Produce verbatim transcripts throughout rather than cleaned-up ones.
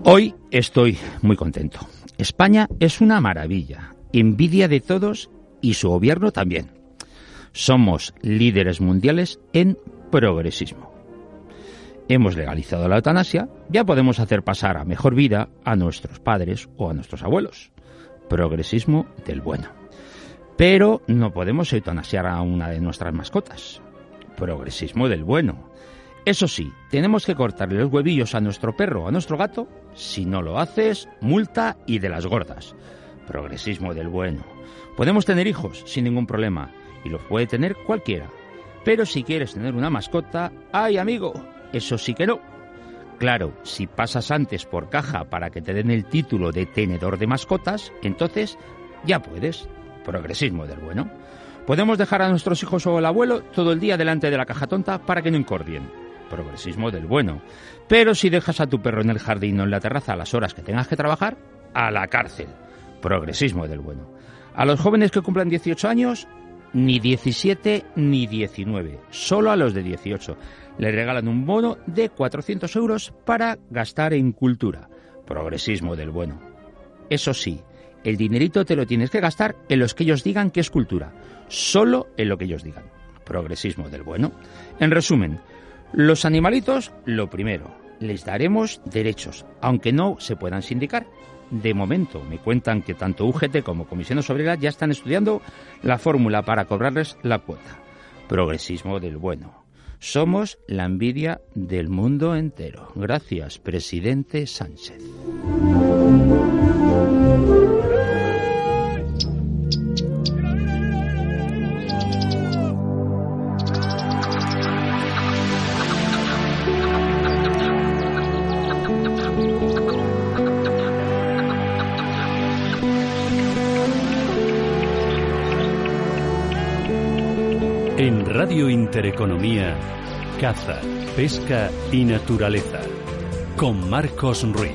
Hoy estoy muy contento. España es una maravilla, envidia de todos y su gobierno también. Somos líderes mundiales en progresismo. Hemos legalizado la eutanasia, ya podemos hacer pasar a mejor vida a nuestros padres o a nuestros abuelos. Progresismo del bueno. Pero no podemos eutanasiar a una de nuestras mascotas. Progresismo del bueno. Eso sí, tenemos que cortarle los huevillos a nuestro perro o a nuestro gato. Si no lo haces, multa y de las gordas. Progresismo del bueno. Podemos tener hijos sin ningún problema, y los puede tener cualquiera. Pero si quieres tener una mascota, ¡ay, amigo! Eso sí que no. Claro, si pasas antes por caja para que te den el título de tenedor de mascotas, entonces ya puedes. Progresismo del bueno. Podemos dejar a nuestros hijos o al abuelo todo el día delante de la caja tonta para que no incordien. Progresismo del bueno. Pero si dejas a tu perro en el jardín o en la terraza a las horas que tengas que trabajar, a la cárcel. Progresismo del bueno. A los jóvenes que cumplan dieciocho años, ni diecisiete ni diecinueve, solo a los de dieciocho. Les regalan un bono de cuatrocientos euros para gastar en cultura. Progresismo del bueno. Eso sí, el dinerito te lo tienes que gastar en los que ellos digan que es cultura, solo en lo que ellos digan. Progresismo del bueno. En resumen, los animalitos, lo primero, les daremos derechos, aunque no se puedan sindicar. De momento, me cuentan que tanto U G T como Comisiones Obreras ya están estudiando la fórmula para cobrarles la cuota. Progresismo del bueno. Somos la envidia del mundo entero. Gracias, presidente Sánchez. En Radio Intereconomía, caza, pesca y naturaleza, con Marcos Ruiz.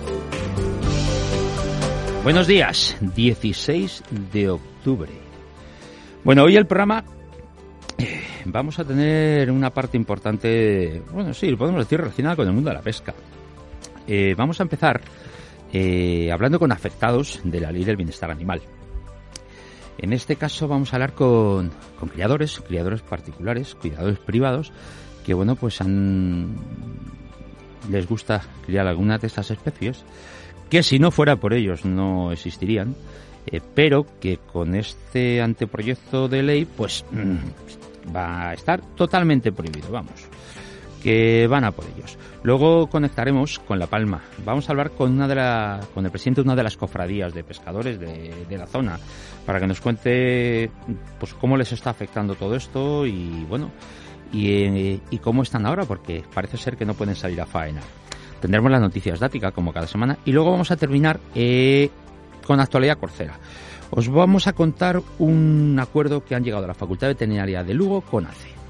Buenos días, dieciséis de octubre. Bueno, hoy el programa eh, vamos a tener una parte importante, bueno, sí, podemos decir relacionada con el mundo de la pesca. Eh, vamos a empezar eh, hablando con afectados de la Ley del Bienestar Animal. En este caso vamos a hablar con, con criadores, criadores particulares, cuidadores privados, que bueno, pues han les gusta criar algunas de estas especies, que si no fuera por ellos no existirían, eh, pero que con este anteproyecto de ley, pues mmm, va a estar totalmente prohibido, vamos, que van a por ellos. Luego conectaremos con La Palma. Vamos a hablar con una de la, con el presidente de una de las cofradías de pescadores de, de la zona, para que nos cuente pues cómo les está afectando todo esto y bueno y, y cómo están ahora, porque parece ser que no pueden salir a faenar. Tendremos las noticias de Ática como cada semana y luego vamos a terminar eh, con actualidad corcera. Os vamos a contar un acuerdo que han llegado a la Facultad Veterinaria de Lugo con A C E.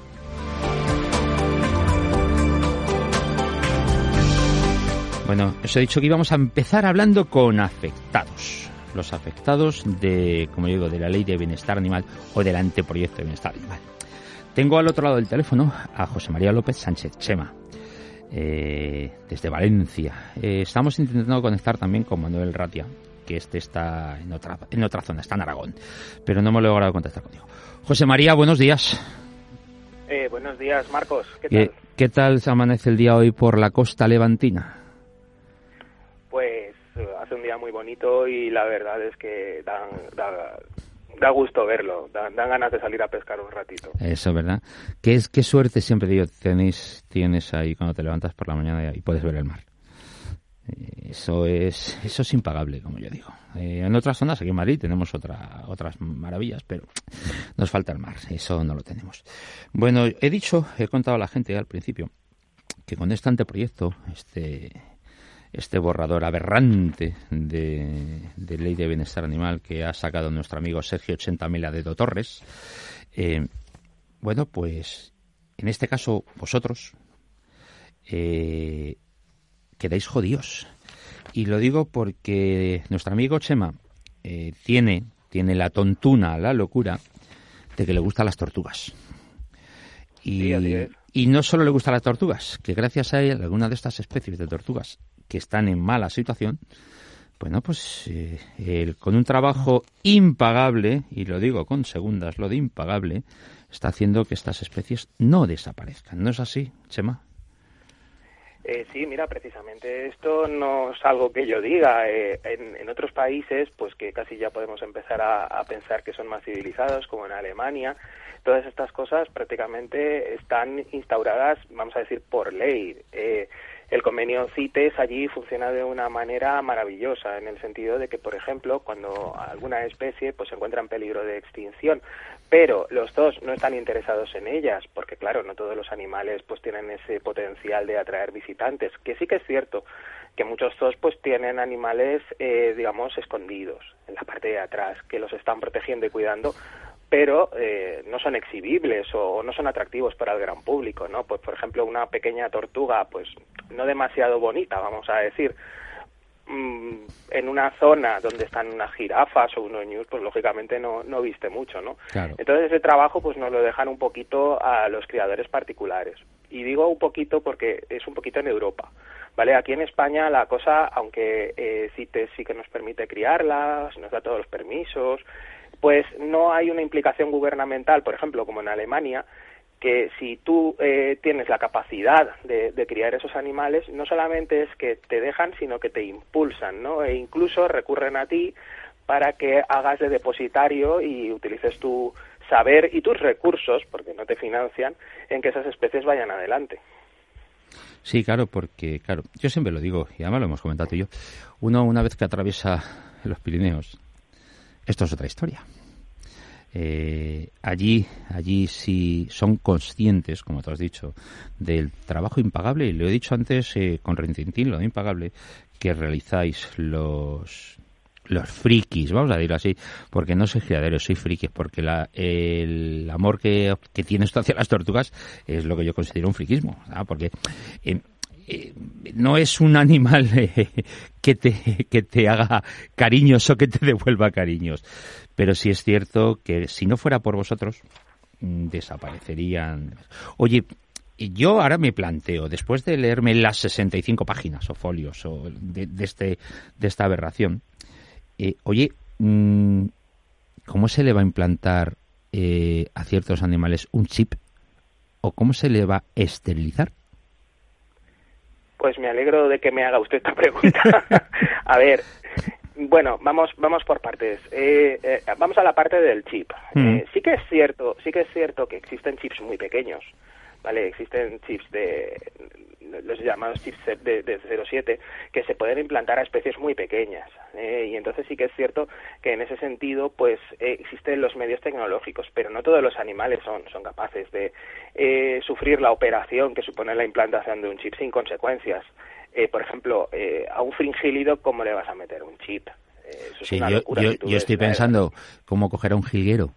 Bueno, os he dicho que íbamos a empezar hablando con afectados. Los afectados de, como digo, de la Ley de Bienestar Animal o del anteproyecto de Bienestar Animal. Tengo al otro lado del teléfono a José María López Sánchez Chema, eh, desde Valencia. Eh, estamos intentando conectar también con Manuel Ratia, que este está en otra, en otra zona, está en Aragón, pero no hemos logrado contactar contigo. José María, buenos días. Eh, buenos días, Marcos. ¿Qué tal? ¿Qué, ¿Qué tal se amanece el día hoy por la costa levantina? Pues hace un día muy bonito y la verdad es que dan, da, da gusto verlo, dan, dan ganas de salir a pescar un ratito. Eso, ¿verdad? Qué, es, qué suerte siempre, digo, tenéis, tienes ahí cuando te levantas por la mañana y puedes ver el mar. Eso es eso es impagable, como yo digo. Eh, en otras zonas, aquí en Madrid, tenemos otra, otras maravillas, pero nos falta el mar, eso no lo tenemos. Bueno, he dicho, he contado a la gente al principio, que con este anteproyecto, este... este borrador aberrante de, de Ley de Bienestar Animal que ha sacado nuestro amigo Sergio Ochentamela de Do Torres, eh, bueno, pues en este caso vosotros eh, quedáis jodidos. Y lo digo porque nuestro amigo Chema eh, tiene, tiene la tontuna, la locura de que le gustan las tortugas. Y, sí, así es. Y no solo le gustan las tortugas, que gracias a él, algunas de estas especies de tortugas que están en mala situación, bueno, pues eh, él, con un trabajo impagable, y lo digo con segundas, lo de impagable, está haciendo que estas especies no desaparezcan. ¿No es así, Chema? Eh, sí, mira, precisamente esto no es algo que yo diga. Eh, en, en otros países, pues que casi ya podemos empezar a, a pensar que son más civilizados, como en Alemania, todas estas cosas prácticamente están instauradas, vamos a decir, por ley. Eh, el convenio CITES allí funciona de una manera maravillosa, en el sentido de que, por ejemplo, cuando alguna especie pues se encuentra en peligro de extinción, pero los zoos no están interesados en ellas, porque claro, no todos los animales pues tienen ese potencial de atraer visitantes, que sí que es cierto que muchos zoos pues tienen animales, eh, digamos, escondidos en la parte de atrás, que los están protegiendo y cuidando, pero eh, no son exhibibles o no son atractivos para el gran público, ¿no? Pues, por ejemplo, una pequeña tortuga, pues no demasiado bonita, vamos a decir, mmm, en una zona donde están unas jirafas o unos ñus, pues lógicamente no, no viste mucho, ¿no? Claro. Entonces ese trabajo pues nos lo dejan un poquito a los criadores particulares. Y digo un poquito porque es un poquito en Europa, ¿vale? Aquí en España la cosa, aunque eh, CITES sí que nos permite criarlas, nos da todos los permisos, pues no hay una implicación gubernamental, por ejemplo, como en Alemania, que si tú eh, tienes la capacidad de, de criar esos animales, no solamente es que te dejan, sino que te impulsan, ¿no? E incluso recurren a ti para que hagas de depositario y utilices tu saber y tus recursos, porque no te financian, en que esas especies vayan adelante. Sí, claro, porque, claro, yo siempre lo digo, y además lo hemos comentado tú y yo, uno una vez que atraviesa los Pirineos, esto es otra historia. Eh, allí, allí sí son conscientes, como tú has dicho, del trabajo impagable, y lo he dicho antes eh, con Rintintín, lo de impagable, que realizáis los los frikis, vamos a decirlo así, porque no soy criadero, soy friki, porque la, el amor que, que tienes tú hacia las tortugas es lo que yo considero un friquismo, ¿no? Porque eh, Eh, no es un animal eh, que te que te haga cariños o que te devuelva cariños, pero sí es cierto que si no fuera por vosotros mm, desaparecerían. Oye, yo ahora me planteo, después de leerme las sesenta y cinco páginas o folios o de, de este de esta aberración, eh, oye, mmm, ¿cómo se le va a implantar eh, a ciertos animales un chip o cómo se le va a esterilizar? Pues me alegro de que me haga usted esta pregunta. A ver, bueno, vamos vamos por partes. Eh, eh, vamos a la parte del chip. Mm. Eh, sí que es cierto, sí que es cierto que existen chips muy pequeños, ¿vale? Existen chips de los llamados chips de, de cero siete que se pueden implantar a especies muy pequeñas, eh, y entonces sí que es cierto que en ese sentido pues eh, existen los medios tecnológicos, pero no todos los animales son son capaces de eh, sufrir la operación que supone la implantación de un chip sin consecuencias. Eh, por ejemplo, eh, a un fringílido, ¿cómo le vas a meter un chip? Eh, eso sí, es una yo, locura, yo, si tú yo estoy ves, pensando cómo coger a un jilguero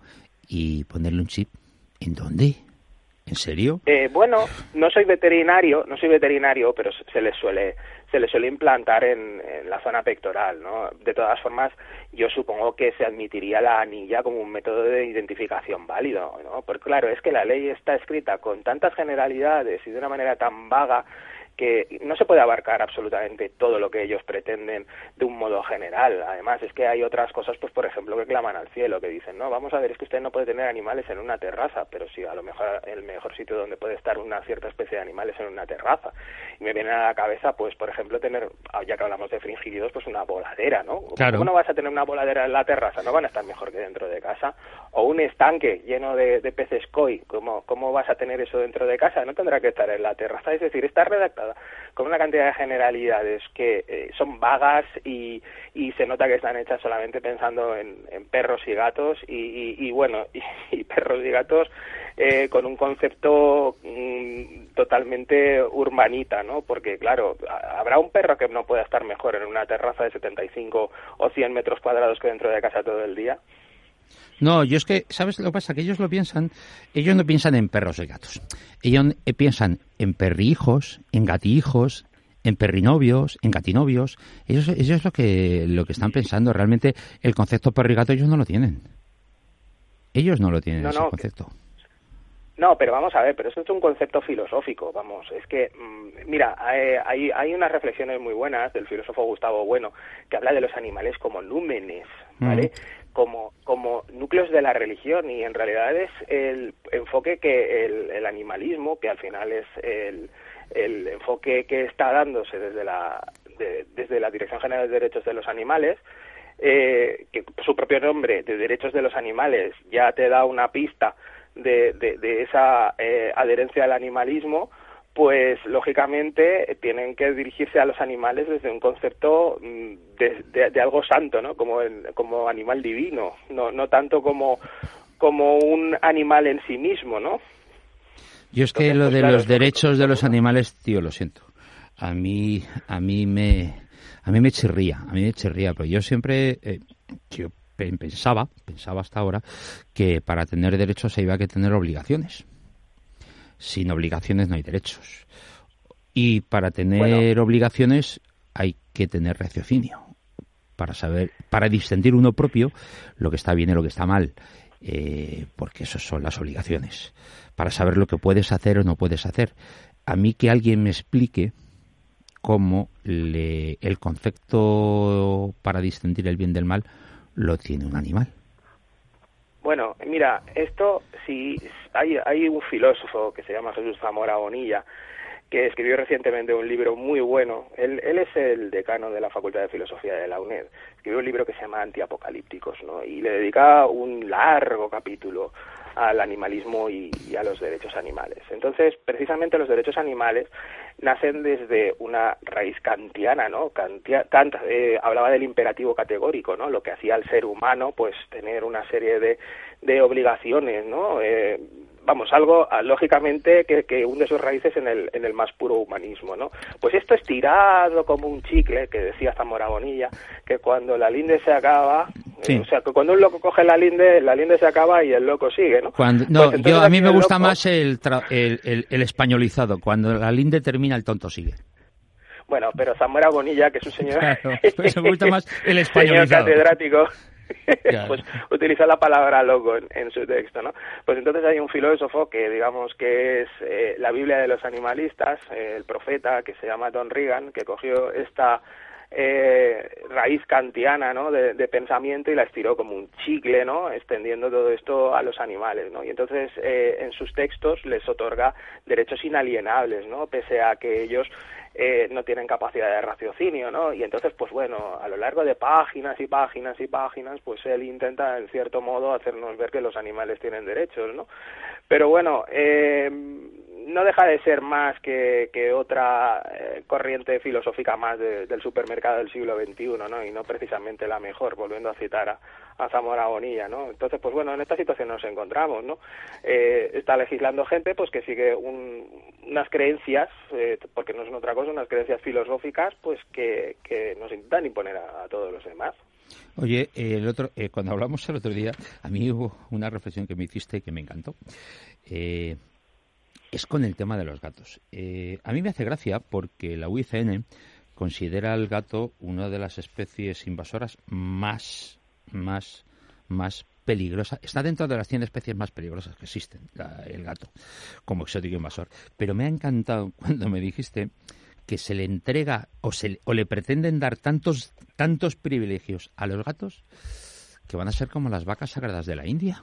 y ponerle un chip. ¿En dónde? ¿En serio? Eh, bueno, no soy veterinario, no soy veterinario, pero se les suele se les suele implantar en, en la zona pectoral, ¿no? De todas formas, yo supongo que se admitiría la anilla como un método de identificación válido, ¿no? Porque claro, es que la ley está escrita con tantas generalidades y de una manera tan vaga que no se puede abarcar absolutamente todo lo que ellos pretenden de un modo general. Además, es que hay otras cosas, pues por ejemplo, que claman al cielo, que dicen, no, vamos a ver, es que usted no puede tener animales en una terraza, pero sí, a lo mejor el mejor sitio donde puede estar una cierta especie de animales es en una terraza. Y me viene a la cabeza, pues por ejemplo, tener, ya que hablamos de fringílidos, pues una voladera, ¿no? Claro. ¿Cómo no vas a tener una voladera en la terraza? No van a estar mejor que dentro de casa. O un estanque lleno de, de peces koi, ¿cómo, ¿cómo vas a tener eso dentro de casa? No tendrá que estar en la terraza. Es decir, está redactada con una cantidad de generalidades que eh, son vagas y, y se nota que están hechas solamente pensando en, en perros y gatos y, y, y bueno, y, y perros y gatos eh, con un concepto mm, totalmente urbanita, ¿no? Porque claro, habrá un perro que no pueda estar mejor en una terraza de setenta y cinco o cien metros cuadrados que dentro de casa todo el día. No, yo es que, ¿sabes lo que pasa? Que ellos lo piensan, ellos no piensan en perros y gatos. Ellos piensan en perrijos, en gatijos, en perrinovios, en gatinovios. Ellos, ellos es lo que, lo que están pensando. Realmente el concepto perro y gato ellos no lo tienen. Ellos no lo tienen, no, ese no, concepto. No, pero vamos a ver, pero eso es un concepto filosófico, vamos, es que, mira, hay, hay unas reflexiones muy buenas del filósofo Gustavo Bueno, que habla de los animales como númenes, ¿vale? Mm. Como, como núcleos de la religión, y en realidad es el enfoque que el, el animalismo, que al final es el, el enfoque que está dándose desde la, de, desde la Dirección General de Derechos de los Animales, eh, que su propio nombre, de Derechos de los Animales, ya te da una pista De, de, de esa eh, adherencia al animalismo, pues lógicamente tienen que dirigirse a los animales desde un concepto de, de, de algo santo, ¿no? Como, el, como animal divino, no, no tanto como, como un animal en sí mismo, ¿no? Yo es que Entonces, lo pues, de claro, los derechos de los animales, tío, lo siento. A mí, a mí me, a mí me chirría, a mí me chirría, pero yo siempre, eh, yo pensaba, pensaba hasta ahora, que para tener derechos se iba a que tener obligaciones. Sin obligaciones no hay derechos. Y para tener bueno. obligaciones hay que tener raciocinio. Para saber, para distinguir uno propio lo que está bien y lo que está mal. Eh, porque esas son las obligaciones. Para saber lo que puedes hacer o no puedes hacer. A mí que alguien me explique cómo le, el concepto para distinguir el bien del mal lo tiene un animal. Bueno, mira, esto sí, hay, hay un filósofo que se llama Jesús Zamora Bonilla, que escribió recientemente un libro muy bueno. Él, él es el decano de la Facultad de Filosofía de la UNED. Escribió un libro que se llama Antiapocalípticos, ¿no? Y le dedica un largo capítulo al animalismo y, y a los derechos animales. Entonces, precisamente los derechos animales nacen desde una raíz kantiana, ¿no? Kantia, Kant eh, hablaba del imperativo categórico, ¿no? Lo que hacía al ser humano, pues, tener una serie de, de obligaciones, ¿no? Eh, vamos, algo, lógicamente, que, que hunde sus raíces en el, en el más puro humanismo, ¿no? Pues esto es tirado como un chicle, que decía Zamora Bonilla, que cuando la linde se acaba, sí. eh, o sea, que cuando un loco coge la linde, la linde se acaba y el loco sigue, ¿no? Cuando, no, pues yo a mí me gusta loco, más el, tra, el, el, el españolizado, cuando la linde termina, el tonto sigue. Bueno, pero Zamora Bonilla, que es un señor... Claro, pues me gusta más el españolizado. Señor catedrático... Claro. Pues utiliza la palabra loco en, en su texto, ¿no? Pues entonces hay un filósofo que digamos que es eh, la Biblia de los animalistas, eh, el profeta, que se llama Don Regan, que cogió esta eh, raíz kantiana, ¿no? De, de pensamiento y la estiró como un chicle, ¿no? Extendiendo todo esto a los animales, ¿no? Y entonces eh, en sus textos les otorga derechos inalienables, ¿no? Pese a que ellos Eh, no tienen capacidad de raciocinio, ¿no? Y entonces, pues bueno, a lo largo de páginas y páginas y páginas, pues él intenta, en cierto modo, hacernos ver que los animales tienen derechos, ¿no? Pero bueno, eh, no deja de ser más que, que otra eh, corriente filosófica más de, del supermercado del siglo veintiuno, ¿no? Y no precisamente la mejor, volviendo a citar a, a Zamora Bonilla, ¿no? Entonces, pues bueno, en esta situación nos encontramos, ¿no? Eh, está legislando gente, pues que sigue un, unas creencias, eh, porque no son otra cosa, unas creencias filosóficas, pues que, que nos intentan imponer a, a todos los demás. Oye, el otro, eh, cuando hablamos el otro día, a mí hubo una reflexión que me hiciste que me encantó. Eh, es con el tema de los gatos. Eh, a mí me hace gracia porque la U I C N considera al gato una de las especies invasoras más, más, más peligrosas. Está dentro de las cien especies más peligrosas que existen, la, el gato, como exótico invasor. Pero me ha encantado cuando me dijiste que se le entrega o, se, o le pretenden dar tantos, tantos privilegios a los gatos que van a ser como las vacas sagradas de la India.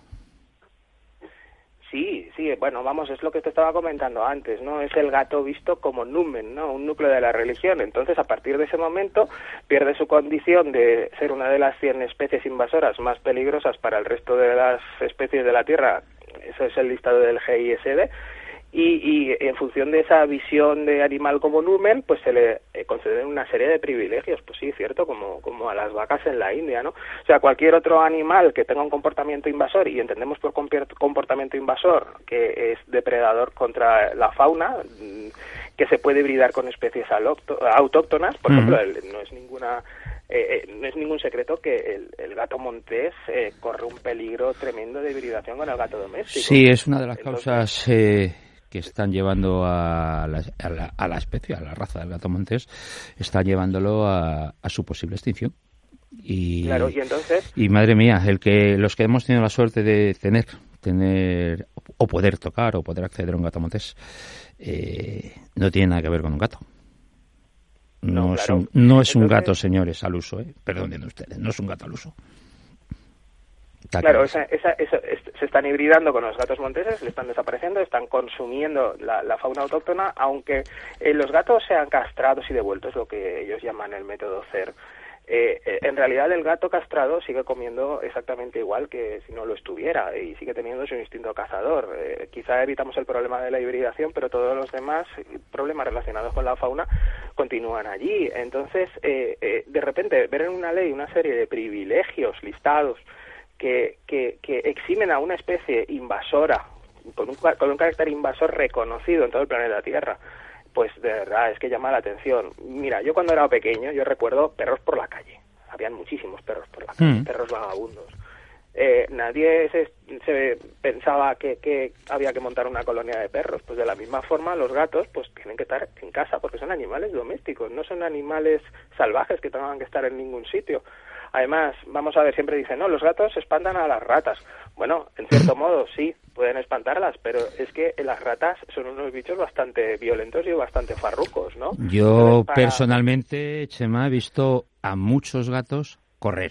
Sí, sí, bueno, vamos, es lo que te estaba comentando antes, ¿no? Es el gato visto como numen, ¿no? Un núcleo de la religión. Entonces, a partir de ese momento, pierde su condición de ser una de las cien especies invasoras más peligrosas para el resto de las especies de la Tierra. Eso es el listado del G I S D. Y, y en función de esa visión de animal como numen, pues se le eh, conceden una serie de privilegios, pues sí, cierto, como, como a las vacas en la India, ¿no? O sea, cualquier otro animal que tenga un comportamiento invasor, y entendemos por comportamiento invasor que es depredador contra la fauna, que se puede hibridar con especies autóctonas, por uh-huh. ejemplo, el, no es ninguna... Eh, no es ningún secreto que el, el gato montés eh, corre un peligro tremendo de hibridación con el gato doméstico. Sí, es una de las Entonces, causas... Eh... que están llevando a la, a, la, a la especie, a la raza del gato montés, están llevándolo a, a su posible extinción. Y, claro, y entonces... Y madre mía, el que los que hemos tenido la suerte de tener tener o poder tocar o poder acceder a un gato montés eh, no tiene nada que ver con un gato. No, no, claro. es, un, no es Entonces, un gato, señores, al uso, ¿eh? Perdonen ustedes, no es un gato al uso. Está claro, esa, esa, esa, es, se están hibridando con los gatos monteses, le están desapareciendo, están consumiendo la, la fauna autóctona, aunque eh, los gatos sean castrados y devueltos, lo que ellos llaman el método C E R. Eh, eh, en realidad el gato castrado sigue comiendo exactamente igual que si no lo estuviera y sigue teniendo su instinto cazador. Eh, quizá evitamos el problema de la hibridación, pero todos los demás problemas relacionados con la fauna continúan allí. Entonces, eh, eh, de repente, ver en una ley una serie de privilegios listados que, que, que eximen a una especie invasora, con un, con un carácter invasor reconocido en todo el planeta Tierra, pues de verdad es que llama la atención. Mira, yo cuando era pequeño, yo recuerdo perros por la calle. Habían muchísimos perros por la calle, mm. perros vagabundos. Eh, nadie se, se pensaba que, que había que montar una colonia de perros. Pues de la misma forma, los gatos pues tienen que estar en casa porque son animales domésticos, no son animales salvajes que tengan que estar en ningún sitio. Además, vamos a ver, siempre dicen, no, los gatos espantan a las ratas. Bueno, en cierto modo sí, pueden espantarlas, pero es que las ratas son unos bichos bastante violentos y bastante farrucos, ¿no? Yo Entonces, para... personalmente, Chema, he visto a muchos gatos correr.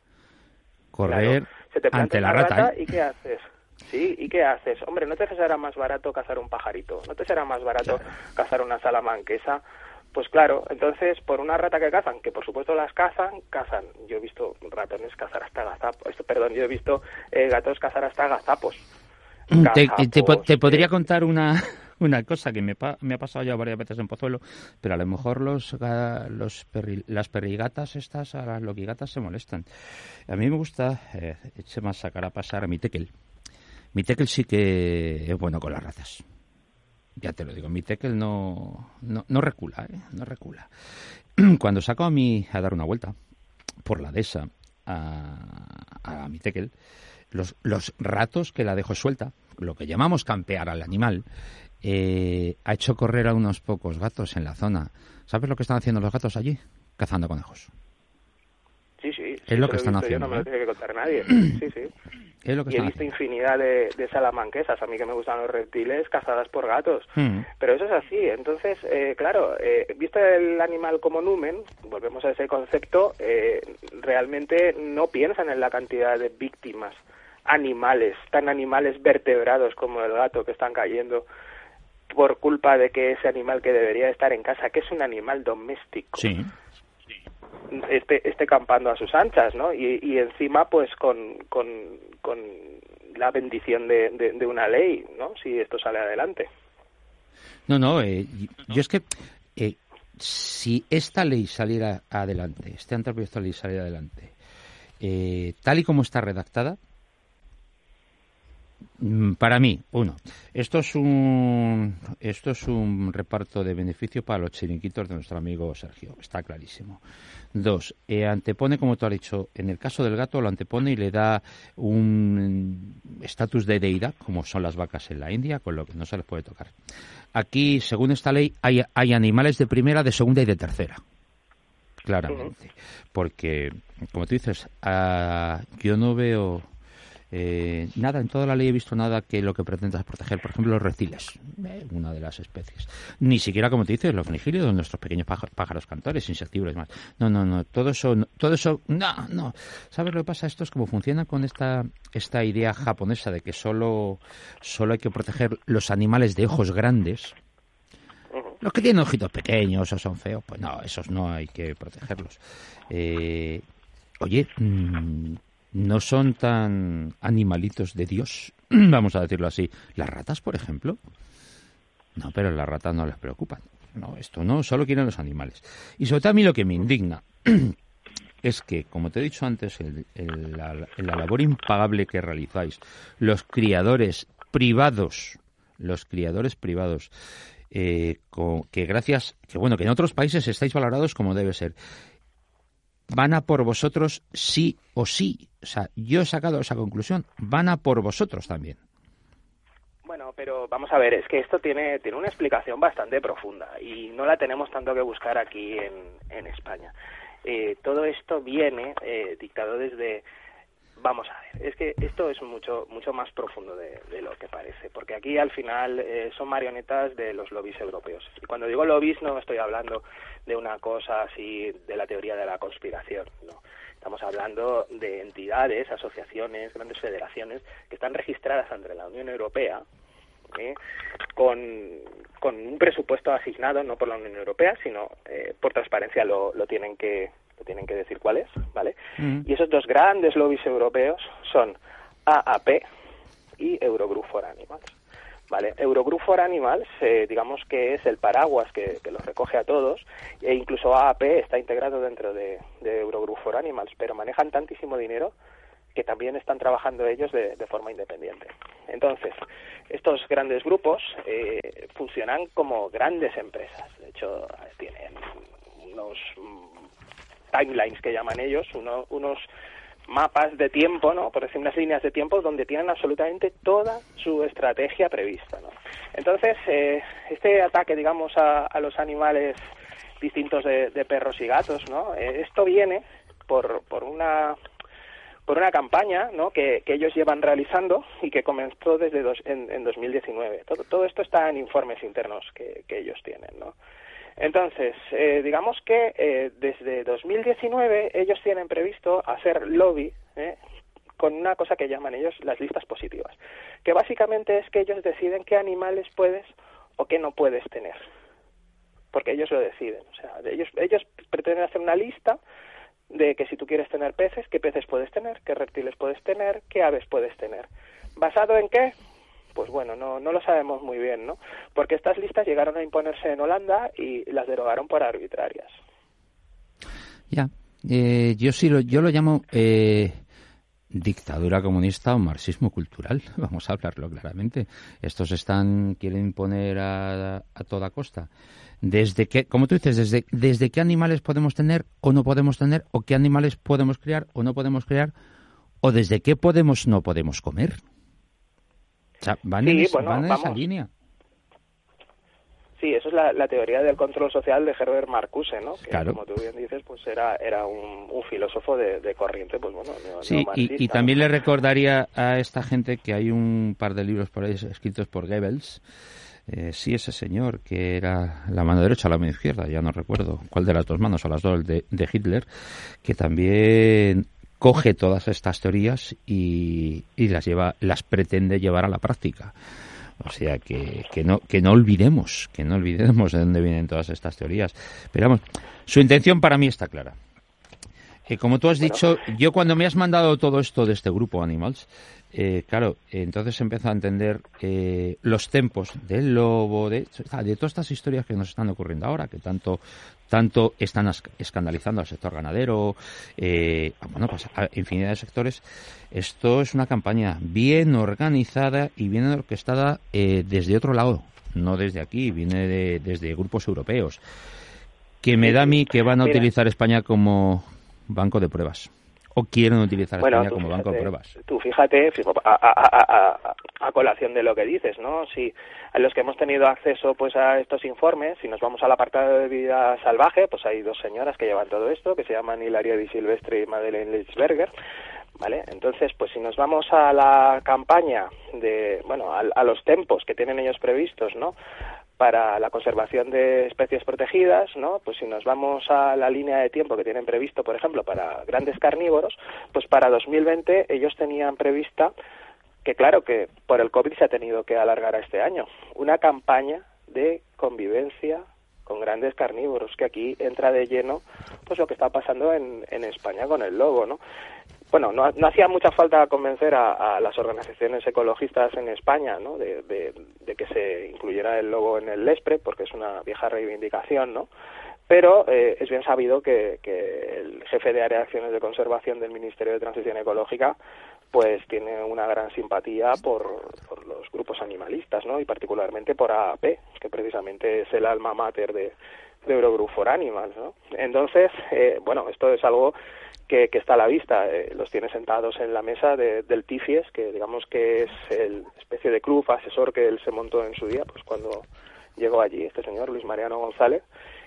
Correr claro, se te ante la rata. rata. ¿Y qué haces? Sí, ¿y qué haces? Hombre, ¿no te será más barato cazar un pajarito? ¿No te será más barato claro. cazar una salamanquesa? Pues claro, entonces, por una rata que cazan, que por supuesto las cazan, cazan. Yo he visto ratones cazar hasta gazapos, esto, perdón, yo he visto eh, gatos cazar hasta gazapos. Te, te, te podría contar una, una cosa que me, pa, me ha pasado ya varias veces en Pozuelo, pero a lo mejor los, los perri, las perrigatas estas, a las loquigatas se molestan. A mí me gusta, eh, eche más sacar a pasar a mi tekel. Mi tekel sí que es bueno con las razas. Ya te lo digo, mi tekel no, no, no recula, ¿eh? No recula. Cuando saco a mí a dar una vuelta por la dehesa a, a mi tekel, los, los ratos que la dejo suelta, lo que llamamos campear al animal, eh, ha hecho correr a unos pocos gatos en la zona. ¿Sabes lo que están haciendo los gatos allí? Cazando conejos. Sí, sí. Es sí lo que están haciendo. Yo, no me lo tiene que contar nadie. Sí, sí. Es lo que y he visto haciendo. infinidad de, de salamanquesas, a mí que me gustan los reptiles, cazadas por gatos. Mm. Pero eso es así. Entonces, eh, claro, eh, visto el animal como numen, volvemos a ese concepto, eh, realmente no piensan en la cantidad de víctimas animales, tan animales vertebrados como el gato que están cayendo por culpa de que ese animal que debería estar en casa, que es un animal doméstico, sí. Esté, esté campando a sus anchas, ¿no? Y, y encima, pues, con, con, con la bendición de, de, de una ley, ¿no? Si esto sale adelante. No, no, eh, yo es que eh, si esta ley saliera adelante, este anteproyecto de ley saliera adelante, eh, tal y como está redactada, para mí, uno, esto es un esto es un reparto de beneficio para los chiringuitos de nuestro amigo Sergio, está clarísimo. Dos, eh, antepone, como tú has dicho, en el caso del gato lo antepone y le da un estatus de deidad, como son las vacas en la India, con lo que no se les puede tocar. Aquí, según esta ley, hay, hay animales de primera, de segunda y de tercera. Claramente. Porque, como tú dices, uh, yo no veo... Eh, nada, en toda la ley he visto nada que lo que pretenda es proteger, por ejemplo, los reptiles, eh, una de las especies. Ni siquiera, como te dices, los fringílidos, nuestros pequeños pájaros, pájaros cantores, insectívoros y demás. No, no, no, todo eso, todo eso, no, no. ¿Sabes lo que pasa? Esto es como funciona con esta esta idea japonesa de que solo, solo hay que proteger los animales de ojos grandes. Los que tienen ojitos pequeños o son feos, pues no, esos no hay que protegerlos. Eh, oye, mmm, no son tan animalitos de Dios, vamos a decirlo así. Las ratas, por ejemplo, no, pero las ratas no les preocupan. No, esto no, solo quieren los animales. Y sobre todo a mí lo que me indigna es que, como te he dicho antes, el, el, la, la labor impagable que realizáis, los criadores privados, los criadores privados, eh, con, que gracias, que bueno, que en otros países estáis valorados como debe ser, van a por vosotros sí o sí. O sea, yo he sacado esa conclusión. Van a por vosotros también. Bueno, pero vamos a ver, es que esto tiene, tiene una explicación bastante profunda y no la tenemos tanto que buscar aquí en, en España. Eh, todo esto viene eh, dictado desde Vamos a ver, es que esto es mucho mucho más profundo de, de lo que parece, porque aquí al final eh, son marionetas de los lobbies europeos. Y cuando digo lobbies no estoy hablando de una cosa así de la teoría de la conspiración, no. Estamos hablando de entidades, asociaciones, grandes federaciones que están registradas ante la Unión Europea, ¿eh? con, con un presupuesto asignado no por la Unión Europea, sino eh, por transparencia lo, lo tienen que lo tienen que decir cuál es, ¿vale? Mm. Y esos dos grandes lobbies europeos son A A P y Eurogroup for Animals, ¿vale? Eurogroup for Animals, eh, digamos que es el paraguas que, que los recoge a todos, e incluso A A P está integrado dentro de, de Eurogroup for Animals, pero manejan tantísimo dinero que también están trabajando ellos de, de forma independiente. Entonces, estos grandes grupos eh, funcionan como grandes empresas. De hecho, tienen unos timelines que llaman ellos, uno, unos mapas de tiempo, ¿no? Por decir, unas líneas de tiempo donde tienen absolutamente toda su estrategia prevista, ¿no? Entonces, eh, este ataque, digamos, a, a los animales distintos de, de perros y gatos, ¿no? Eh, esto viene por, por una por una campaña, ¿no? que, que ellos llevan realizando y que comenzó desde dos, en, en dos mil diecinueve. Todo, todo esto está en informes internos que, que ellos tienen, ¿no? Entonces, eh, digamos que eh, desde dos mil diecinueve ellos tienen previsto hacer lobby ¿eh? con una cosa que llaman ellos las listas positivas, que básicamente es que ellos deciden qué animales puedes o qué no puedes tener, porque ellos lo deciden. O sea, ellos, ellos pretenden hacer una lista de que si tú quieres tener peces, qué peces puedes tener, qué reptiles puedes tener, qué aves puedes tener. ¿Basado en qué? Pues bueno, no no lo sabemos muy bien, ¿no? Porque estas listas llegaron a imponerse en Holanda y las derogaron por arbitrarias. Ya, eh, yo sí lo, yo lo llamo eh, dictadura comunista o marxismo cultural, vamos a hablarlo claramente. Estos están quieren imponer a, a toda costa. Desde que, como tú dices, desde desde qué animales podemos tener o no podemos tener, o qué animales podemos criar o no podemos criar, o desde qué podemos no podemos comer. O sea, van sí, en, esa, bueno, van en vamos. esa línea. Sí, eso es la, la teoría del control social de Herbert Marcuse, ¿no? Que, claro. Como tú bien dices, pues era era un, un filósofo de, de corriente, pues bueno, neo, sí, y, y también le recordaría a esta gente que hay un par de libros por ahí escritos por Goebbels. Eh, sí, ese señor que era la mano derecha o la mano izquierda, ya no recuerdo cuál de las dos manos o las dos de, de Hitler, que también coge todas estas teorías y, y las lleva, las pretende llevar a la práctica. O sea que, que no que no olvidemos, que no olvidemos de dónde vienen todas estas teorías. Pero vamos, su intención para mí está clara. Eh, como tú has bueno. dicho, yo cuando me has mandado todo esto de este grupo Animals, eh, claro, eh, entonces empiezo a entender eh, los tempos del lobo, de, de todas estas historias que nos están ocurriendo ahora, que tanto tanto están escandalizando al sector ganadero, eh, bueno, pues a infinidad de sectores. Esto es una campaña bien organizada y bien orquestada eh, desde otro lado, no desde aquí, viene de, desde grupos europeos, que me da a mí que van a Mira. utilizar España como banco de pruebas. O quieren utilizar bueno, España como fíjate, banco de pruebas. Tú fíjate, a, a, a, a, a colación de lo que dices, ¿no? Si a los que hemos tenido acceso pues a estos informes, si nos vamos al apartado de vida salvaje, pues hay dos señoras que llevan todo esto, que se llaman Hilaria Di Silvestre y Madeleine Lichberger, ¿vale? Entonces, pues si nos vamos a la campaña de, bueno, a, a los tempos que tienen ellos previstos, ¿no?, para la conservación de especies protegidas, ¿no? Pues si nos vamos a la línea de tiempo que tienen previsto, por ejemplo, para grandes carnívoros, pues para dos mil veinte ellos tenían prevista, que claro que por el COVID se ha tenido que alargar a este año, una campaña de convivencia con grandes carnívoros, que aquí entra de lleno pues lo que está pasando en, en España con el lobo, ¿no? Bueno, no, no hacía mucha falta convencer a, a las organizaciones ecologistas en España, ¿no?, de, de, de que se incluyera el lobo en el LESPRE, porque es una vieja reivindicación, ¿no? Pero eh, es bien sabido que, que el jefe de área de acciones de conservación del Ministerio de Transición Ecológica pues tiene una gran simpatía por, por los grupos animalistas, ¿no?, y particularmente por A A P, que precisamente es el alma mater de, de Eurogroup for Animals, ¿no? Entonces, eh, bueno, esto es algo que, que está a la vista, eh, los tiene sentados en la mesa de, del TIFIES, que digamos que es el especie de club asesor que él se montó en su día, pues cuando llegó allí este señor, Luis Mariano González,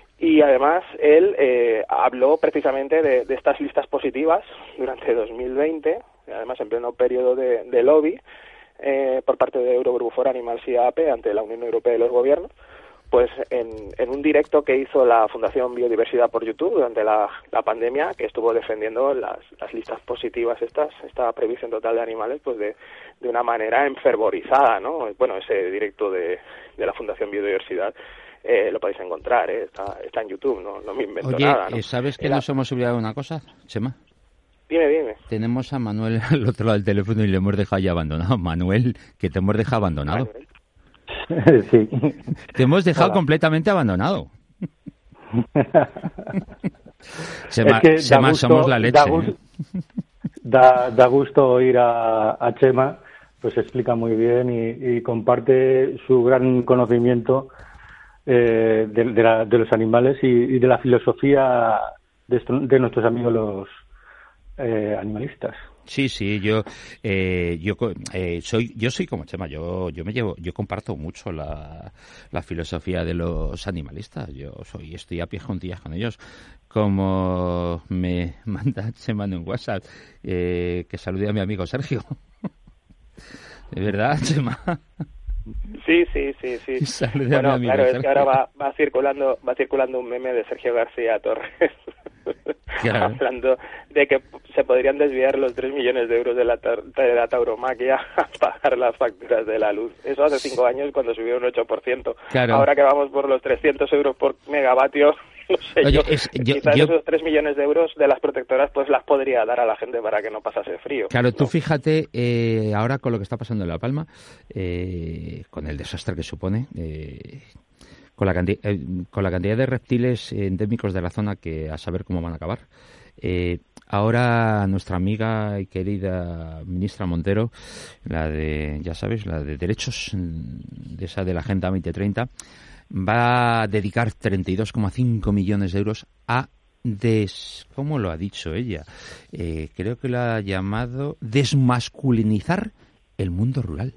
y además él eh, habló precisamente de, de estas listas positivas durante dos mil veinte, además en pleno periodo de, de lobby eh, por parte de Eurogroup for Animals y A A P ante la Unión Europea y los gobiernos, pues en, en un directo que hizo la Fundación Biodiversidad por YouTube durante la, la pandemia, que estuvo defendiendo las, las listas positivas estas, esta previsión total de animales, pues de, de una manera enfervorizada, ¿no? Bueno, ese directo de, de la Fundación Biodiversidad eh, lo podéis encontrar, ¿eh? está, está en YouTube, no, no me invento Oye, nada, ¿no? Oye, ¿sabes que Era... nos hemos olvidado de una cosa, Chema? Dime, dime. Tenemos a Manuel al otro lado del teléfono y le hemos dejado ya abandonado. Manuel, que te hemos dejado abandonado. Manuel. Sí. Te hemos dejado Hola. completamente abandonado. Chema, Es que Chema, gusto, somos la leche. Da gusto, ¿eh? da, da gusto oír a, a Chema, pues explica muy bien y, y comparte su gran conocimiento eh, de, de, la, de los animales y, y de la filosofía de, esto, de nuestros amigos los eh, animalistas. Sí, sí, yo eh, yo eh, soy yo soy como Chema, yo yo me llevo yo comparto mucho la, la filosofía de los animalistas. Yo soy estoy a pie juntillas con ellos. Como me manda Chema en un WhatsApp eh, que salude a mi amigo Sergio. ¿De verdad, Chema? Sí, sí, sí, sí. Salude bueno, a mi amigo claro, Sergio. es que ahora va, va circulando va circulando un meme de Sergio García Torres. Claro. Hablando de que se podrían desviar los tres millones de euros de la, de la tauromaquia a pagar las facturas de la luz. Eso hace cinco años cuando subió un ocho por ciento. Claro. Ahora que vamos por los trescientos euros por megavatio, no sé, Oye, yo, es, yo, quizás yo... esos tres millones de euros de las protectoras pues las podría dar a la gente para que no pasase frío. Claro, ¿no? Tú fíjate, eh, ahora con lo que está pasando en La Palma, eh, con el desastre que supone... Eh, Con la, cantidad, eh, con la cantidad de reptiles endémicos de la zona que a saber cómo van a acabar. Eh, ahora nuestra amiga y querida ministra Montero, la de, ya sabes, la de derechos, de esa de la Agenda veinte treinta, va a dedicar treinta y dos coma cinco millones de euros a des, ¿cómo lo ha dicho ella? Eh, creo que lo ha llamado desmasculinizar el mundo rural.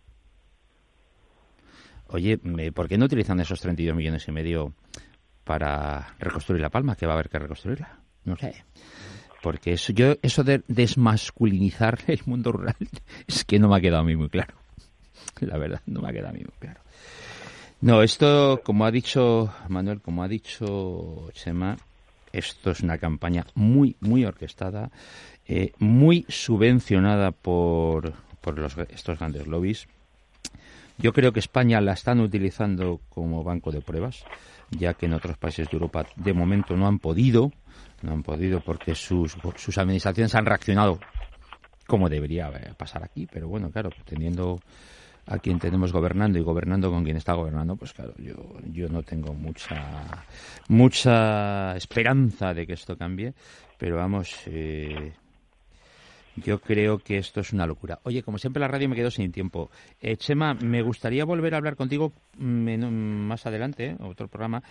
Oye, ¿por qué no utilizan esos treinta y dos millones y medio para reconstruir La Palma? Que va a haber que reconstruirla. No sé. Porque eso, yo, eso de desmasculinizar el mundo rural es que no me ha quedado a mí muy claro. La verdad, no me ha quedado a mí muy claro. No, esto, como ha dicho Manuel, como ha dicho Chema, esto es una campaña muy, muy orquestada, eh, muy subvencionada por, por los, estos grandes lobbies. Yo creo que España la están utilizando como banco de pruebas, ya que en otros países de Europa de momento no han podido, no han podido porque sus, sus administraciones han reaccionado como debería pasar aquí, pero bueno, claro, teniendo a quien tenemos gobernando y gobernando con quien está gobernando, pues claro, yo yo no tengo mucha mucha esperanza de que esto cambie, pero vamos, eh, yo creo que esto es una locura. Oye, como siempre la radio me quedo sin tiempo. Eh, Chema, me gustaría volver a hablar contigo mm, más adelante, ¿eh? Otro programa,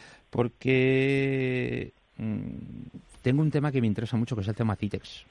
porque mm, tengo un tema que me interesa mucho, que es el tema CITES.